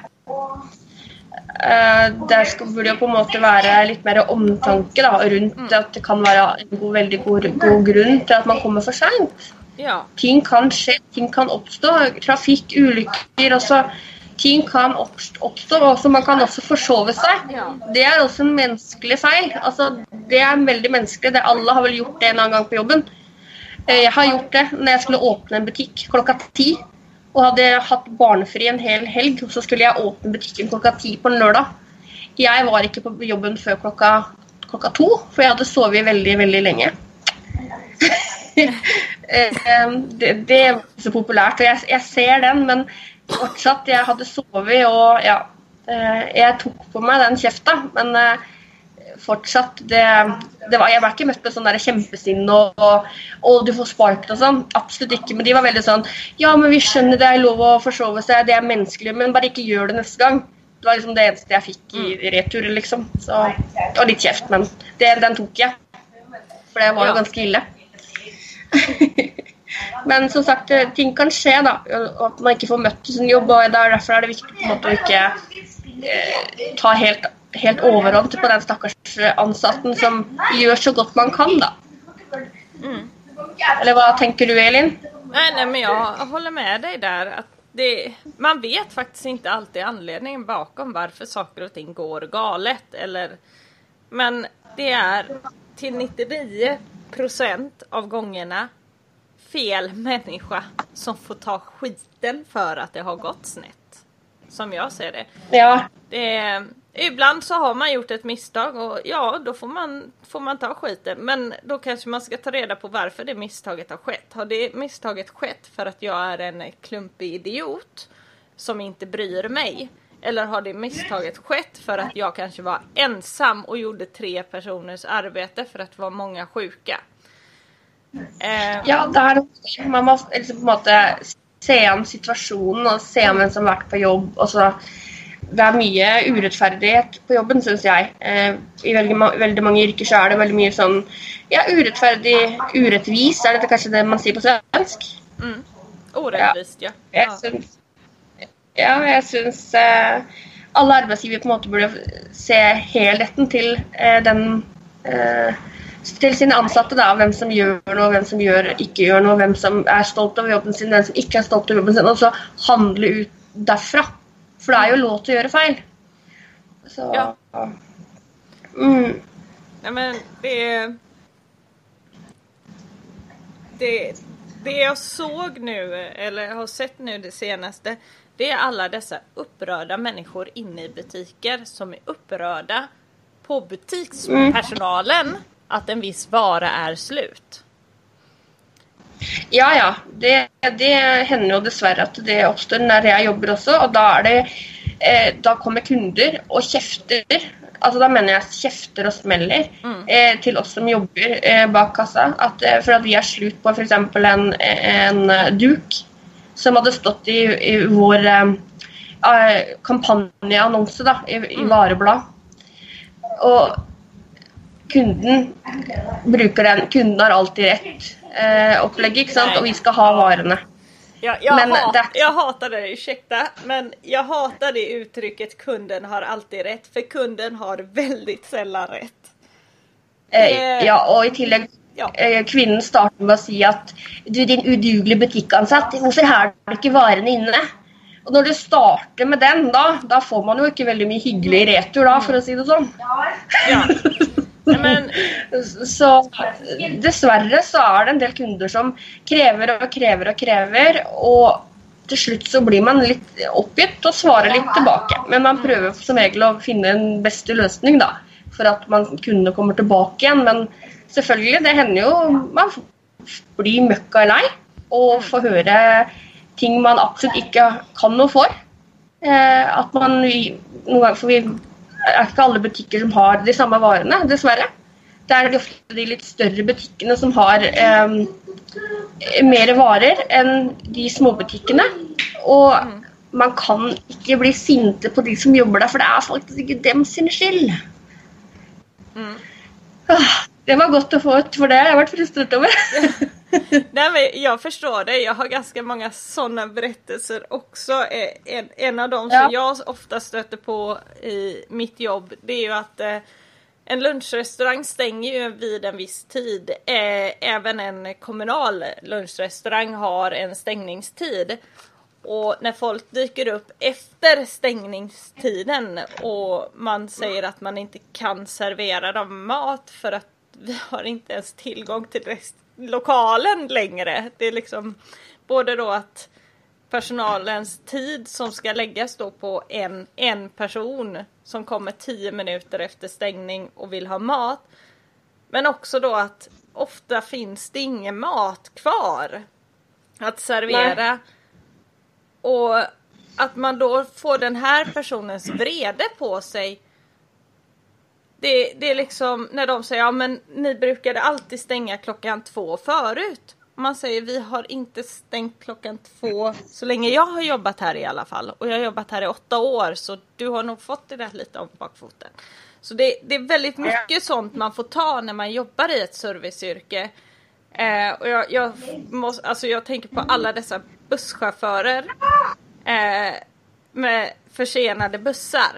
Det borde ju på en måte vara lite mer omtanke da, runt att det kan vara en väldigt god grund till att man kommer för sent. Ja. Ting kan ske, ting kan uppstå, trafikolyckor och så. Ting kan uppstå och så man kan också försova sig. Ja. Det är också en mänsklig fel. Alltså, det är en väldigt mänsklig. Alla har väl gjort det en annan gång på jobben. Jag har gjort det när jag skulle öppna en butik klockan 10 och hade haft barnfri en hel helg, och så skulle jag öppna butiken klockan 10 på en lördag. Jag var inte på jobben för klockan 2, för jag hade sovit väldigt, väldigt länge. Det är så populärt och jag ser den, men fortsatt jag hade sovit och ja, jag tog på mig den käften, men fortsatt det var, jag var inte mött med sån där kämpesinn och du får spark och sånt, absolut inte, men de var väldigt sån, ja men vi skönner det är lov att försova sig, det är mänskligt, men bara inte gör det nästa gång. Det var liksom det enda jag fick i retur liksom, så och lite käft, men den tog jag, för det var ju ganska illa. Men som sagt, ting kan ske då, att man inte får mött sin jobb, och därför är det viktigt på något att inte ta helt överhand på den stackars ansatten som gör så gott man kan då. Eller vad tänker du, Elin? Nej, men jag håller med dig där att man vet faktiskt inte alltid anledningen bakom varför saker och ting går galet, men det är till 99% av gångerna fel människa som får ta skiten för att det har gått snett. Som jag ser det. Ja. ibland så har man gjort ett misstag och ja, då får man ta skiten. Men då kanske man ska ta reda på varför det misstaget har skett. Har det misstaget skett för att jag är en klumpig idiot som inte bryr mig? Eller har det misstaget skett för att jag kanske var ensam och gjorde 3 personers arbete för att det var många sjuka? Ja, man måste liksom på en måte se an situasjonen og se om hvem som har vært på jobb. Og så, det er mye urettferdighet på jobben, synes jeg. I veldig mange yrker så er det veldig mye sånn, ja, urettferdig, urettvis, er det kanskje det man sier på svensk? Orättvist, ja. Jeg synes alle arbeidsgivere på en måte burde se helheten til til sine ansatte da, hvem som gjør noe, hvem som ikke gjør noe, hvem som er stolt av jobben sin, hvem som ikke er stolt av jobben sin, og så handle ut derfra. For det er jo lov til å gjøre feil. Så, ja. Ja, men det jag såg nu, eller har sett nu det senaste, det är alla dessa upprörda människor inne i butiker som är upprörda på butikspersonalen att en viss vara är slut. Ja, det hender jo dessverre at det oppstår når jeg jobber også, og da kommer kunder og kjefter, altså da mener jeg kjefter og smeller til oss som jobber bak kassa, for at vi har slutt på for eksempel en duk som hadde stått i vår kampanjeannonse da, i vareblad. Og kunden bruker den, kunden har alltid rett opplegg, ikke sant? Og vi skal ha varene. Jag hatar det, ursäkta, men jag hatar det uttrycket kunden har alltid rätt, för kunden har väldigt sällan rätt. Ja, og i tillegg kvinnen starter med å si at du, din udugelige butikkansatt, hvorfor har du ikke varene inne? Og når du starter med den, da får man jo ikke veldig mye hyggelig i retur da, for å si det sånn. Ja. Men så dessverre så er det en del kunder som krever og til slutt så blir man litt oppgitt og svarer litt tilbake, men man prøver som regel å finne en beste løsning da, for at kundene kommer tilbake igjen, men selvfølgelig det hender jo man blir møkka lei og får høre ting man absolutt ikke kan noe for, at man noen ganger, for vi ikke alle butikker som har de samme varene, dessverre. Det er ofte de litt større butikkene som har mer varer enn de små butikkene. Og man kan ikke bli sinte på de som jobber der, for det er faktisk ikke dem sin skyld. Det var godt å få ut, for det har jeg vært frustrert over. Nej, men jag förstår det. Jag har ganska många sådana berättelser också. En av dem som jag ofta stöter på i mitt jobb, det är ju att en lunchrestaurang stänger ju vid en viss tid. Även en kommunal lunchrestaurang har en stängningstid. Och när folk dyker upp efter stängningstiden och man säger att man inte kan servera dem mat för att vi har inte ens tillgång till lokalen längre. Det är liksom både då att personalens tid som ska läggas då på en person som kommer 10 minuter efter stängning och vill ha mat. Men också då att ofta finns det ingen mat kvar att servera. Nej. Och att man då får den här personens vrede på sig. Det är liksom när de säger, ja men ni brukade alltid stänga 2:00 förut. Man säger, vi har inte stängt 2:00 så länge jag har jobbat här i alla fall. Och jag har jobbat här i 8 år, så du har nog fått det där lite om bakfoten. Så det är väldigt mycket sånt man får ta när man jobbar i ett serviceyrke. Och jag tänker på alla dessa busschaufförer med försenade bussar.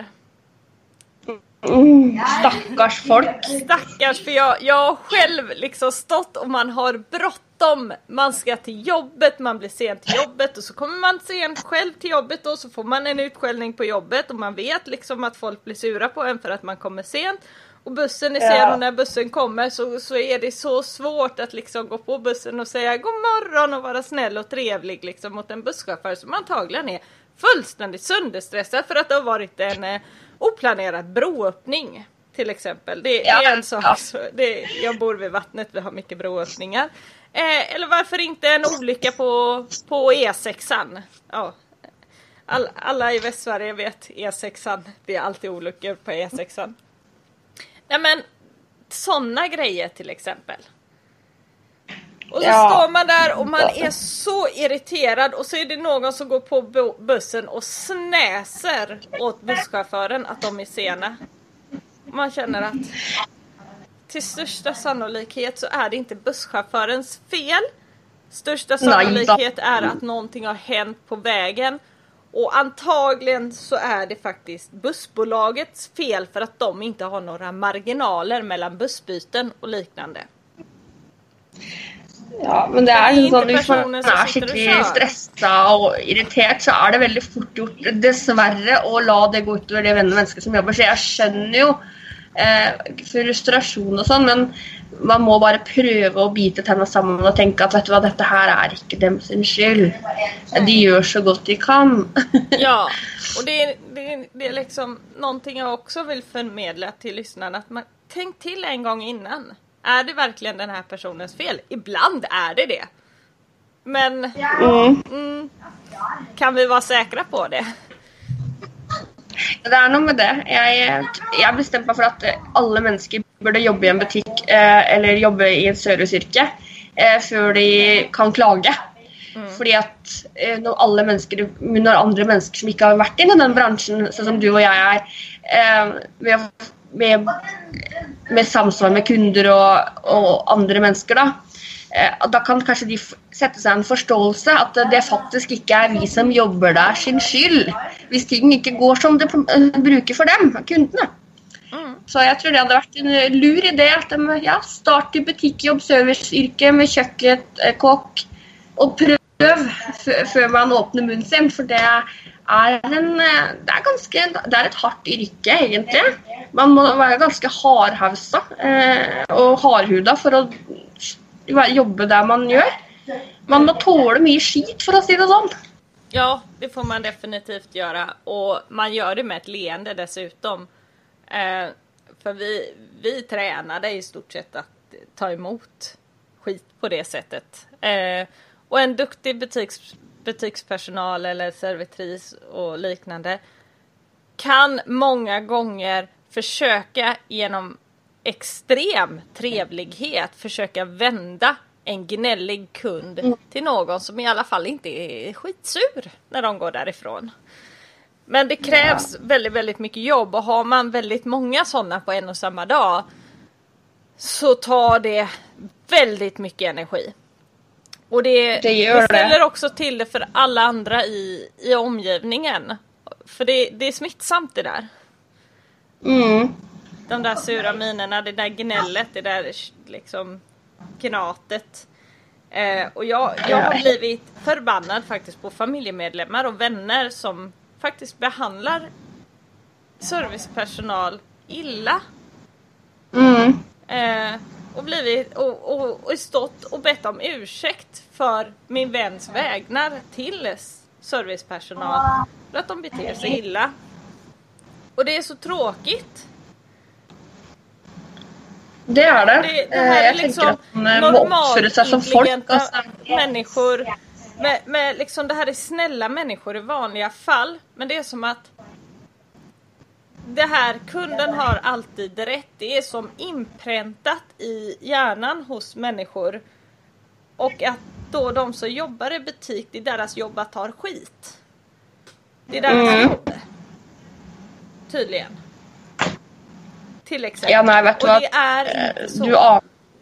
Stackars folk. Stackars, för jag har själv liksom stått och man har bråttom. Man ska till jobbet, man blir sent till jobbet och så kommer man sent själv till jobbet och så får man en utskällning på jobbet och man vet liksom att folk blir sura på en för att man kommer sent. Och bussen är sen och när bussen kommer så är det så svårt att liksom gå på bussen och säga god morgon och vara snäll och trevlig liksom mot en busschaufför som antagligen är fullständigt sönderstressad för att det har varit en oplanerad broöppning till exempel. Det är en sak. Jag bor vid vattnet, vi har mycket broöppningar. Eller varför inte en olycka på E6an? Ja. Alla i Västsverige vet E6an. Det är alltid olyckor på E6an. Nej men, sådana grejer till exempel. Och så står man där och man är så irriterad och så är det någon som går på bussen och snäser åt busschauffören att de är sena. Man känner att till största sannolikhet så är det inte busschaufförens fel. Största sannolikhet är att någonting har hänt på vägen. Och antagligen så är det faktiskt bussbolagets fel för att de inte har några marginaler mellan bussbyten och liknande. Ja, men det är ju sånn hvis man skikkelig stressa og irritert, så det veldig fort gjort, dessverre, å la det gå utover det mennesker som jobber. Så jeg skjønner jo frustrasjon og sånn, men man må bare prøve å bite tenna sammen og tenke at vet du hva, dette her ikke dem sin skyld. De gjør så godt de kan. Ja, och det är liksom någonting jag också vill förmedla till lyssnarna, att man tänk till en gång innan. Är det verkligen den här personens fel? Ibland är det. Men kan vi vara säkra på det? Det är nog med det. Jag bestämmer mig för att alla människor borde jobba i en butik eller jobba i ett serviceyrke för de kan klaga. Fordi att alla människor, när andra människor som inte har varit i den branschen så som du och jag är med samsvar med kunder och andra människor då kan kanske de sätta sig en förståelse att det faktiskt inte är vi som jobbar där sin skyld. Hvis ting inte går som det brukar för dem, kunderna. Så jag tror det hade varit en lur idé att de startar butikkjobb, serviceyrke med kökkenkock och pröv för man öppnar munnen sin, för det är ett hårt yrke egentligen. Man må vara ganska hardhausa och hardhuda för att jobba där man gör. Man må tåla mycket skit för att säga det sånt. Ja, det får man definitivt göra. Och man gör det med ett leende dessutom. För vi tränade i stort sett att ta emot skit på det sättet. Och en duktig butikspersonal eller servitris och liknande kan många gånger försöka genom extrem trevlighet försöka vända en gnällig kund till någon som i alla fall inte är skitsur när de går därifrån. Men det krävs väldigt, väldigt mycket jobb, och har man väldigt många sådana på en och samma dag så tar det väldigt mycket energi. Och det ställer också till det för alla andra i omgivningen. För det är smittsamt det där. De där sura minerna, det där gnället, det där liksom knatet. Och jag har blivit förbannad faktiskt på familjemedlemmar och vänner som faktiskt behandlar servicepersonal illa. Och stått och bett om ursäkt för min väns vägnar till servicepersonal för att de beter sig illa. Och det är så tråkigt. Det är det. Det här är liksom normalintelligenta människor. Med liksom, det här är snälla människor i vanliga fall. Men det är som att det här, kunden har alltid rätt. Det är som inpräntat i hjärnan hos människor. Och att då de som jobbar i butik, det är deras jobb att ta skit. Det är deras jobb. Tydligen. Till exempel. Ja, nej, vet du och det är inte så.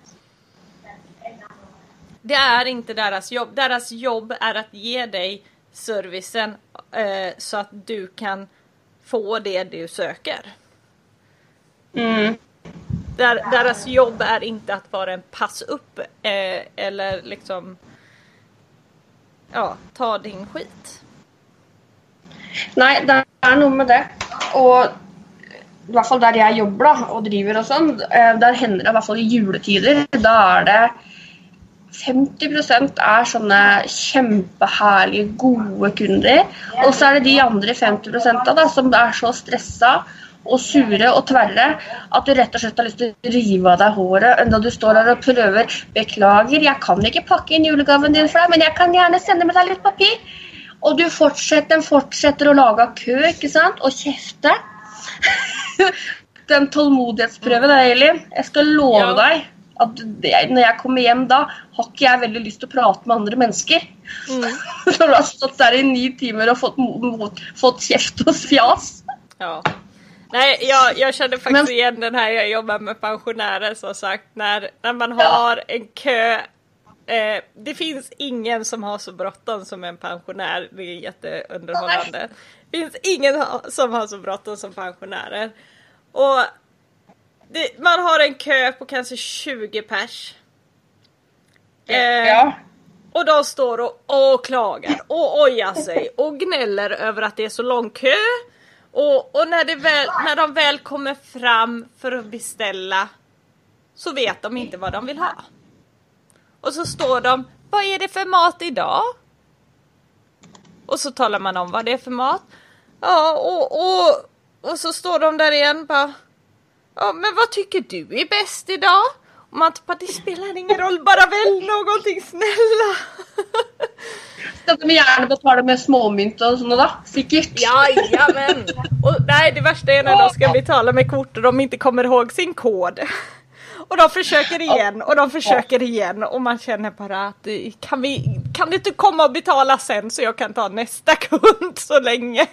Det är inte deras jobb. Deras jobb är att ge dig servicen så att du kan få det du söker. Deras jobb är inte att vara en pass upp eller liksom ta din skit. Nej, det är nog med det. Och i alla fall där jag jobbar och driver och sånt, där händer det i alla fall i juletider. Då är det 50% är såna kämpehärliga, goda kunder. Och så är det de andra 50% då, som är så stressade og sure og tverre at du rett og slett har lyst til å rive av deg håret enda du står der og prøver. Beklager, jeg kan ikke pakke inn julegaven din for deg, men jeg kan gjerne sende med deg litt papir. Og du fortsetter å lage kø, ikke sant? Og kjefte. Den tålmodighetsprøven, Elin. Jeg skal love deg at når jeg kommer hjem da, har ikke jeg veldig lyst til å prate med andre mennesker. Når du har stått der i 9 timer og fått kjeft og fjas. Ja. Nej, jag kände faktiskt igen den här, jag jobbar med pensionärer som sagt, när man har en kö. Det finns ingen som har så bråttom som en pensionär. Det är jätteunderhållande. Det finns ingen som har så bråttom som pensionärer. Och man har en kö på kanske 20 pers. Och de står och klagar och ojar sig och gnäller över att det är så lång kö. Och när de väl kommer fram för att beställa så vet de inte vad de vill ha. Och så står de, vad är det för mat idag? Och så talar man om vad det är för mat. Ja, och så står de där igen bara, ja, men vad tycker du är bäst idag? Och man typ, det spelar ingen roll, bara välj någonting, snälla. Ska de gärna betala med småmynt och sådana då? Säkert. Jajamän. Och nej, det värsta är när de ska betala med kort och de inte kommer ihåg sin kod. Och de försöker igen och de försöker igen och man känner bara att kan du inte komma och betala sen så jag kan ta nästa kund så länge.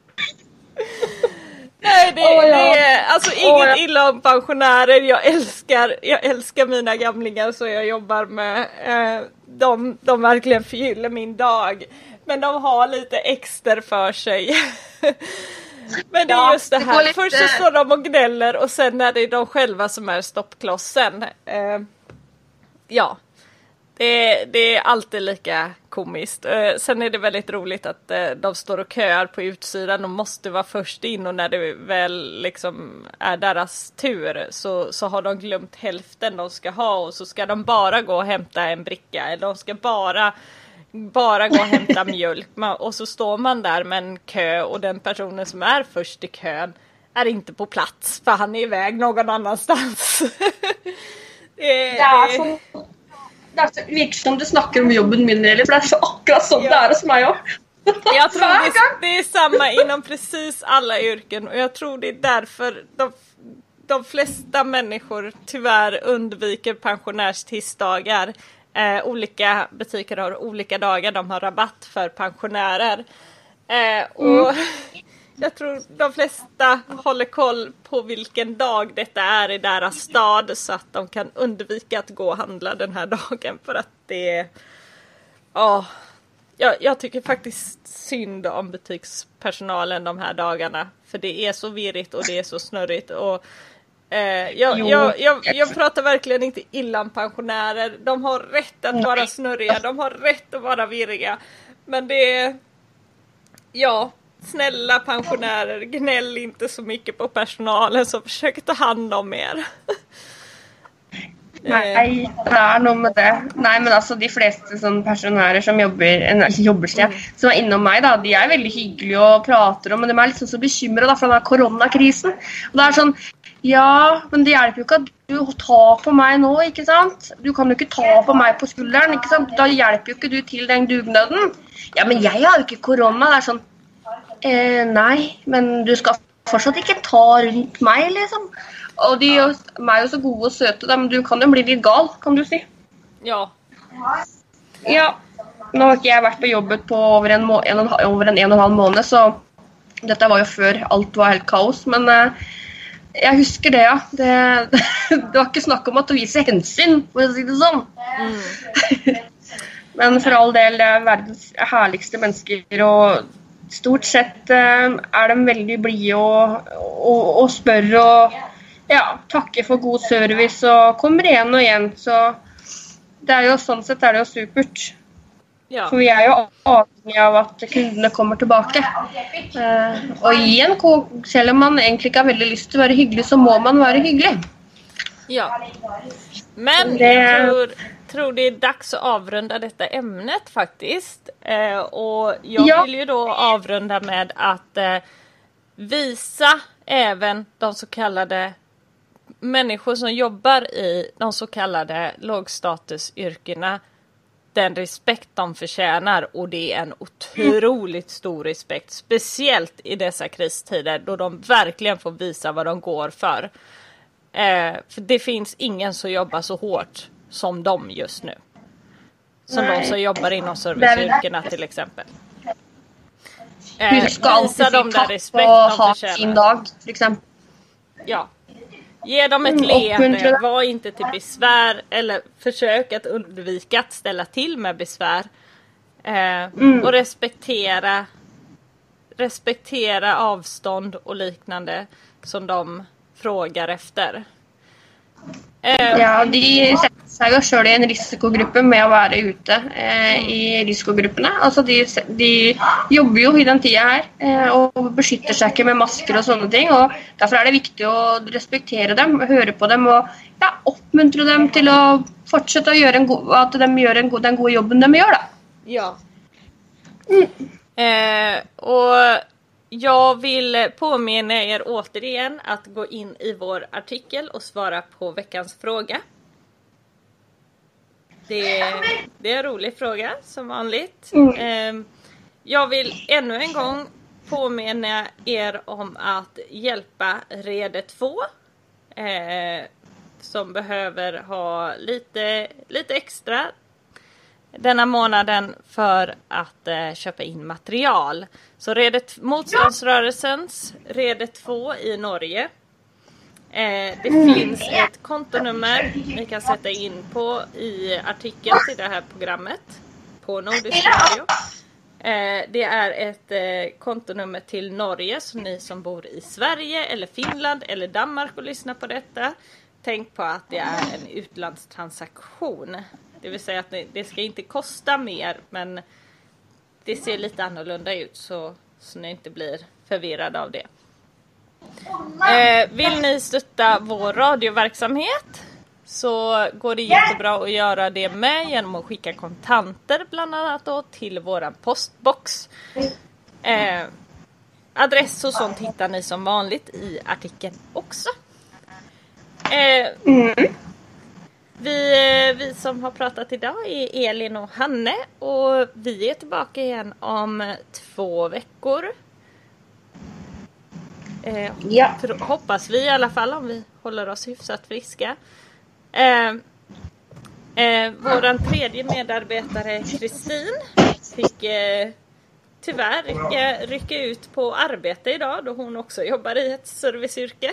Nej, det är alltså inget illa om pensionärer. Jag älskar mina gamlingar så jag jobbar med. De verkligen förgyller min dag. Men de har lite extra för sig. Men det är just det här. Först så står de och gnäller och sen är det de själva som är stoppklossen. Det är alltid lika komiskt. Sen är det väldigt roligt att de står och köar på utsidan och måste vara först in och när det väl liksom är deras tur så har de glömt hälften de ska ha och så ska de bara gå och hämta en bricka eller de ska bara gå och hämta mjölk och så står man där med en kö och den personen som är först i kön är inte på plats för han är iväg någon annanstans. Det virker som du snakker om jobben min, eller för det är så akkurat som det är hos mig också. Jag tror det är samma inom precis alla yrken och jag tror det är därför de flesta människor tyvärr undviker pensionärstisdagar. Olika butiker har olika dagar de har rabatt för pensionärer. Och jag tror de flesta håller koll på vilken dag detta är i deras stad så att de kan undvika att gå och handla den här dagen för att det är... Jag tycker faktiskt synd om butikspersonalen de här dagarna för det är så virrigt och det är så snurrigt och jag pratar verkligen inte illa om pensionärer. De har rätt att vara snurriga, de har rätt att vara virriga. Men det är... snälla pensionärer, gnäll inte så mycket på personalen som försöker ta hand om er. Nej, det är nog med det. Nej, men alltså de flesta sån pensionärer som jobbar som är inom mig då, de är väldigt hyggliga och pratar om, men de är liksom så bekymrade för den här coronakrisen. Och det är sån, ja, men det hjälper ju inte att du tar på mig nu, inte sant? Du kan ju inte ta på mig på skulderen, inte sant? Då hjälper ju inte du till den dugnaden. Ja, men jag har ju inte corona, det är sån. Nej, men du ska fortsatt inte ta runt mig liksom. Och de är ju så goda och söta, men du kan ju bli lite gal, kan du säga. Ja. Ja, nu har inte jag varit på jobbet på över en och en halv månad så detta var ju för allt var helt kaos, men jag husker det, ja. Det var inte snack om att visa hänsyn, för att säga det sån. Men för all del, det är världens härligaste människor och stort sett är de väldigt blida och spör och tackar för god service och kommer igen och igen så det är ju sånt sätt är det ju supert. Ja. För vi är ju avhängiga av att kunderna kommer tillbaka. Och igen, selv om man egentligen inte har väldigt lust att vara hygglig så må man vara hygglig. Ja. Men jag tror det är dags att avrunda detta ämnet faktiskt. Och jag vill ju då avrunda med att visa även de så kallade människor som jobbar i de så kallade lågstatusyrkena den respekt de förtjänar, och det är en otroligt stor respekt, speciellt i dessa kristider då de verkligen får visa vad de går för. För det finns ingen som jobbar så hårt som de just nu. Som de som jobbar inom serviceyrkena till exempel. Du ska visa dem där respekt och de ha förtjänar. sin dag till exempel. Ja. Ge dem ett leende, var inte till besvär eller försök att undvika att ställa till med besvär. Och respektera avstånd och liknande som de frågar efter. Ja, de setter seg jo selv i en risikogruppe med å være ute i risikogruppene. Altså de jobber jo i den tida her og beskytter seg ikke med masker og sånne ting. Og derfor er det viktig å respektere dem, høre på dem og oppmuntre dem til å fortsette å gjøre at de gjør den gode jobben de gjør, da. Ja. Och jag vill påminna er återigen att gå in i vår artikel och svara på veckans fråga. Det är en rolig fråga som vanligt. Jag vill ännu en gång påminna er om att hjälpa Rede 2 som behöver ha lite extra denna månaden för att köpa in material. Så motståndsrörelsens Rede 2 i Norge. Det finns ett kontonummer ni kan sätta in på i artikeln till det här programmet på Nordisk Radio. Det är ett kontonummer till Norge, så ni som bor i Sverige eller Finland eller Danmark och lyssnar på detta, tänk på att det är en utlandstransaktion. Det vill säga att det ska inte kosta mer, men det ser lite annorlunda ut så ni inte blir förvirrade av det. Vill ni stötta vår radioverksamhet så går det jättebra att göra det med genom att skicka kontanter bland annat då till våran postbox. Adress och sånt hittar ni som vanligt i artikeln också. Vi som har pratat idag är Elin och Hanne, och vi är tillbaka igen om 2 veckor. Hoppas vi i alla fall, om vi håller oss hyfsat friska. Våran tredje medarbetare Kristin fick tyvärr rycka ut på arbete idag då hon också jobbar i ett serviceyrke.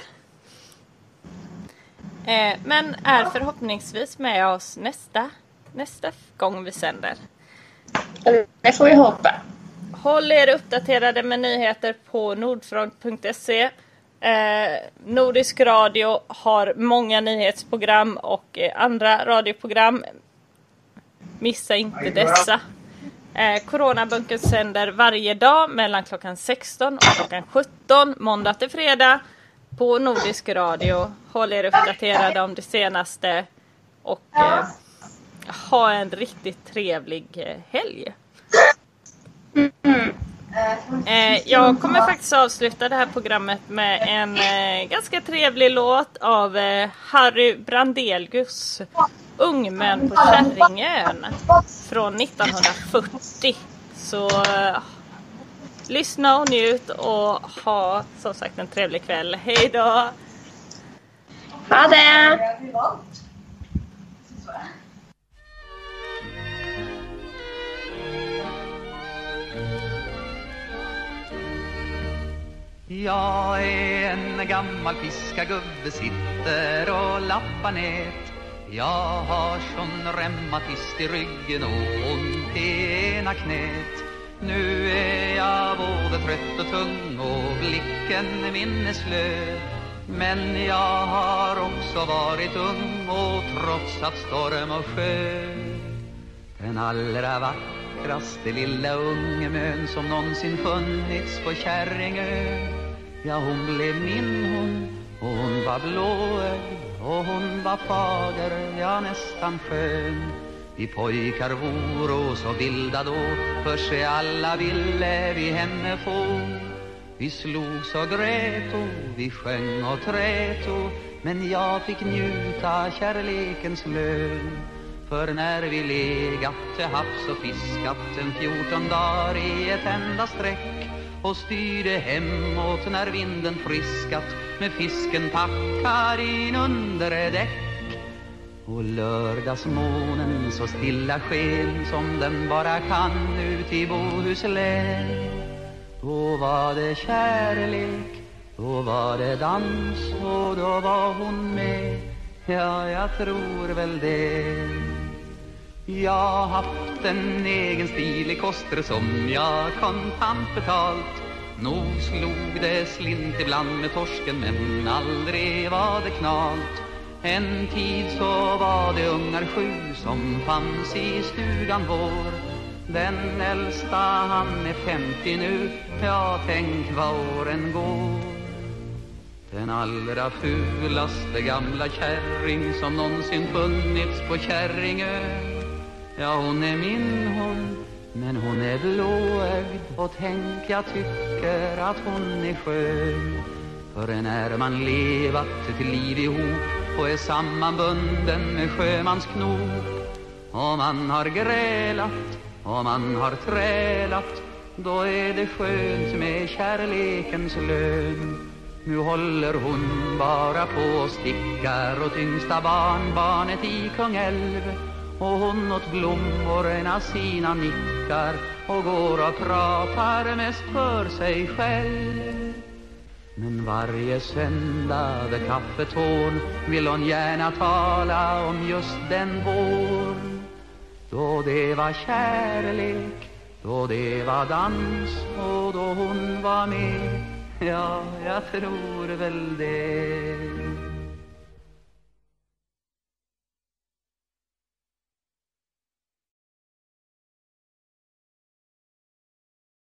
Men är förhoppningsvis med oss nästa gång vi sänder. Det får vi hoppa. Håll er uppdaterade med nyheter på nordfront.se. Nordisk Radio har många nyhetsprogram och andra radioprogram. Missa inte dessa. Coronabunkern sänder varje dag mellan klockan 16 och klockan 17, måndag till fredag på Nordisk Radio. Håll er uppdaterade om det senaste och ha en riktigt trevlig helg. Jag kommer faktiskt avsluta det här programmet med en ganska trevlig låt av Harry Brandelius, Ungmän på Kärringön från 1940. Så lyssna och njut och ha som sagt en trevlig kväll. Hej då! Ha det! Jag är en gammal fiskargubbe, sitter och lappar nät. Jag har sån reumatist i ryggen och ont i ena knät. Nu är jag både trött och tung och blicken minneslös. Men jag har också varit ung och trotsat storm och sjö. Den allra vackraste lilla ungemön som någonsin funnits på Kärringön. Ja, hon blev min hon, och hon var blåögd och hon var fager, ja nästan skön. Vi pojkar voro så vilda då, för sig alla ville vi henne få. Vi slogs och grät och vi sjöng och trät och, men jag fick njuta kärlekens lön. För när vi legat till havs och fiskat en 14 dagar i ett enda sträck och styrde hemåt när vinden friskat med fisken packad in under däck. Och lördagsmånen så stilla sken som den bara kan ut i Bohuslän. Då var det kärlek, då var det dans och då var hon med. Ja, jag tror väl det. Jag har haft en egen stil i koster som jag kontant betalt. Nog slog det slint ibland med torsken men aldrig var det knalt. En tid så var det ungar 7 som fanns i stugan vår. Den äldsta han är 50 nu, ja tänk vad åren går. Den allra fulaste gamla kärring som någonsin funnits på Kärringö. Ja hon är min hon, men hon är blåögd och tänk jag tycker att hon är skön. För när man levat ett liv ihop och är sammanbunden med sjömansknop och man har grälat och man har trälat, då är det skönt med kärlekens lön. Nu håller hon bara på och stickar åt yngsta barnbarnet i Kungälv. Och hon åt blommorna sina nickar och går och pratar mest för sig själv. Men varje söndag vid kaffetån vill hon gärna tala om just den vår. Då det var kärlek, då det var dans och då hon var med. Ja, jag tror väl det.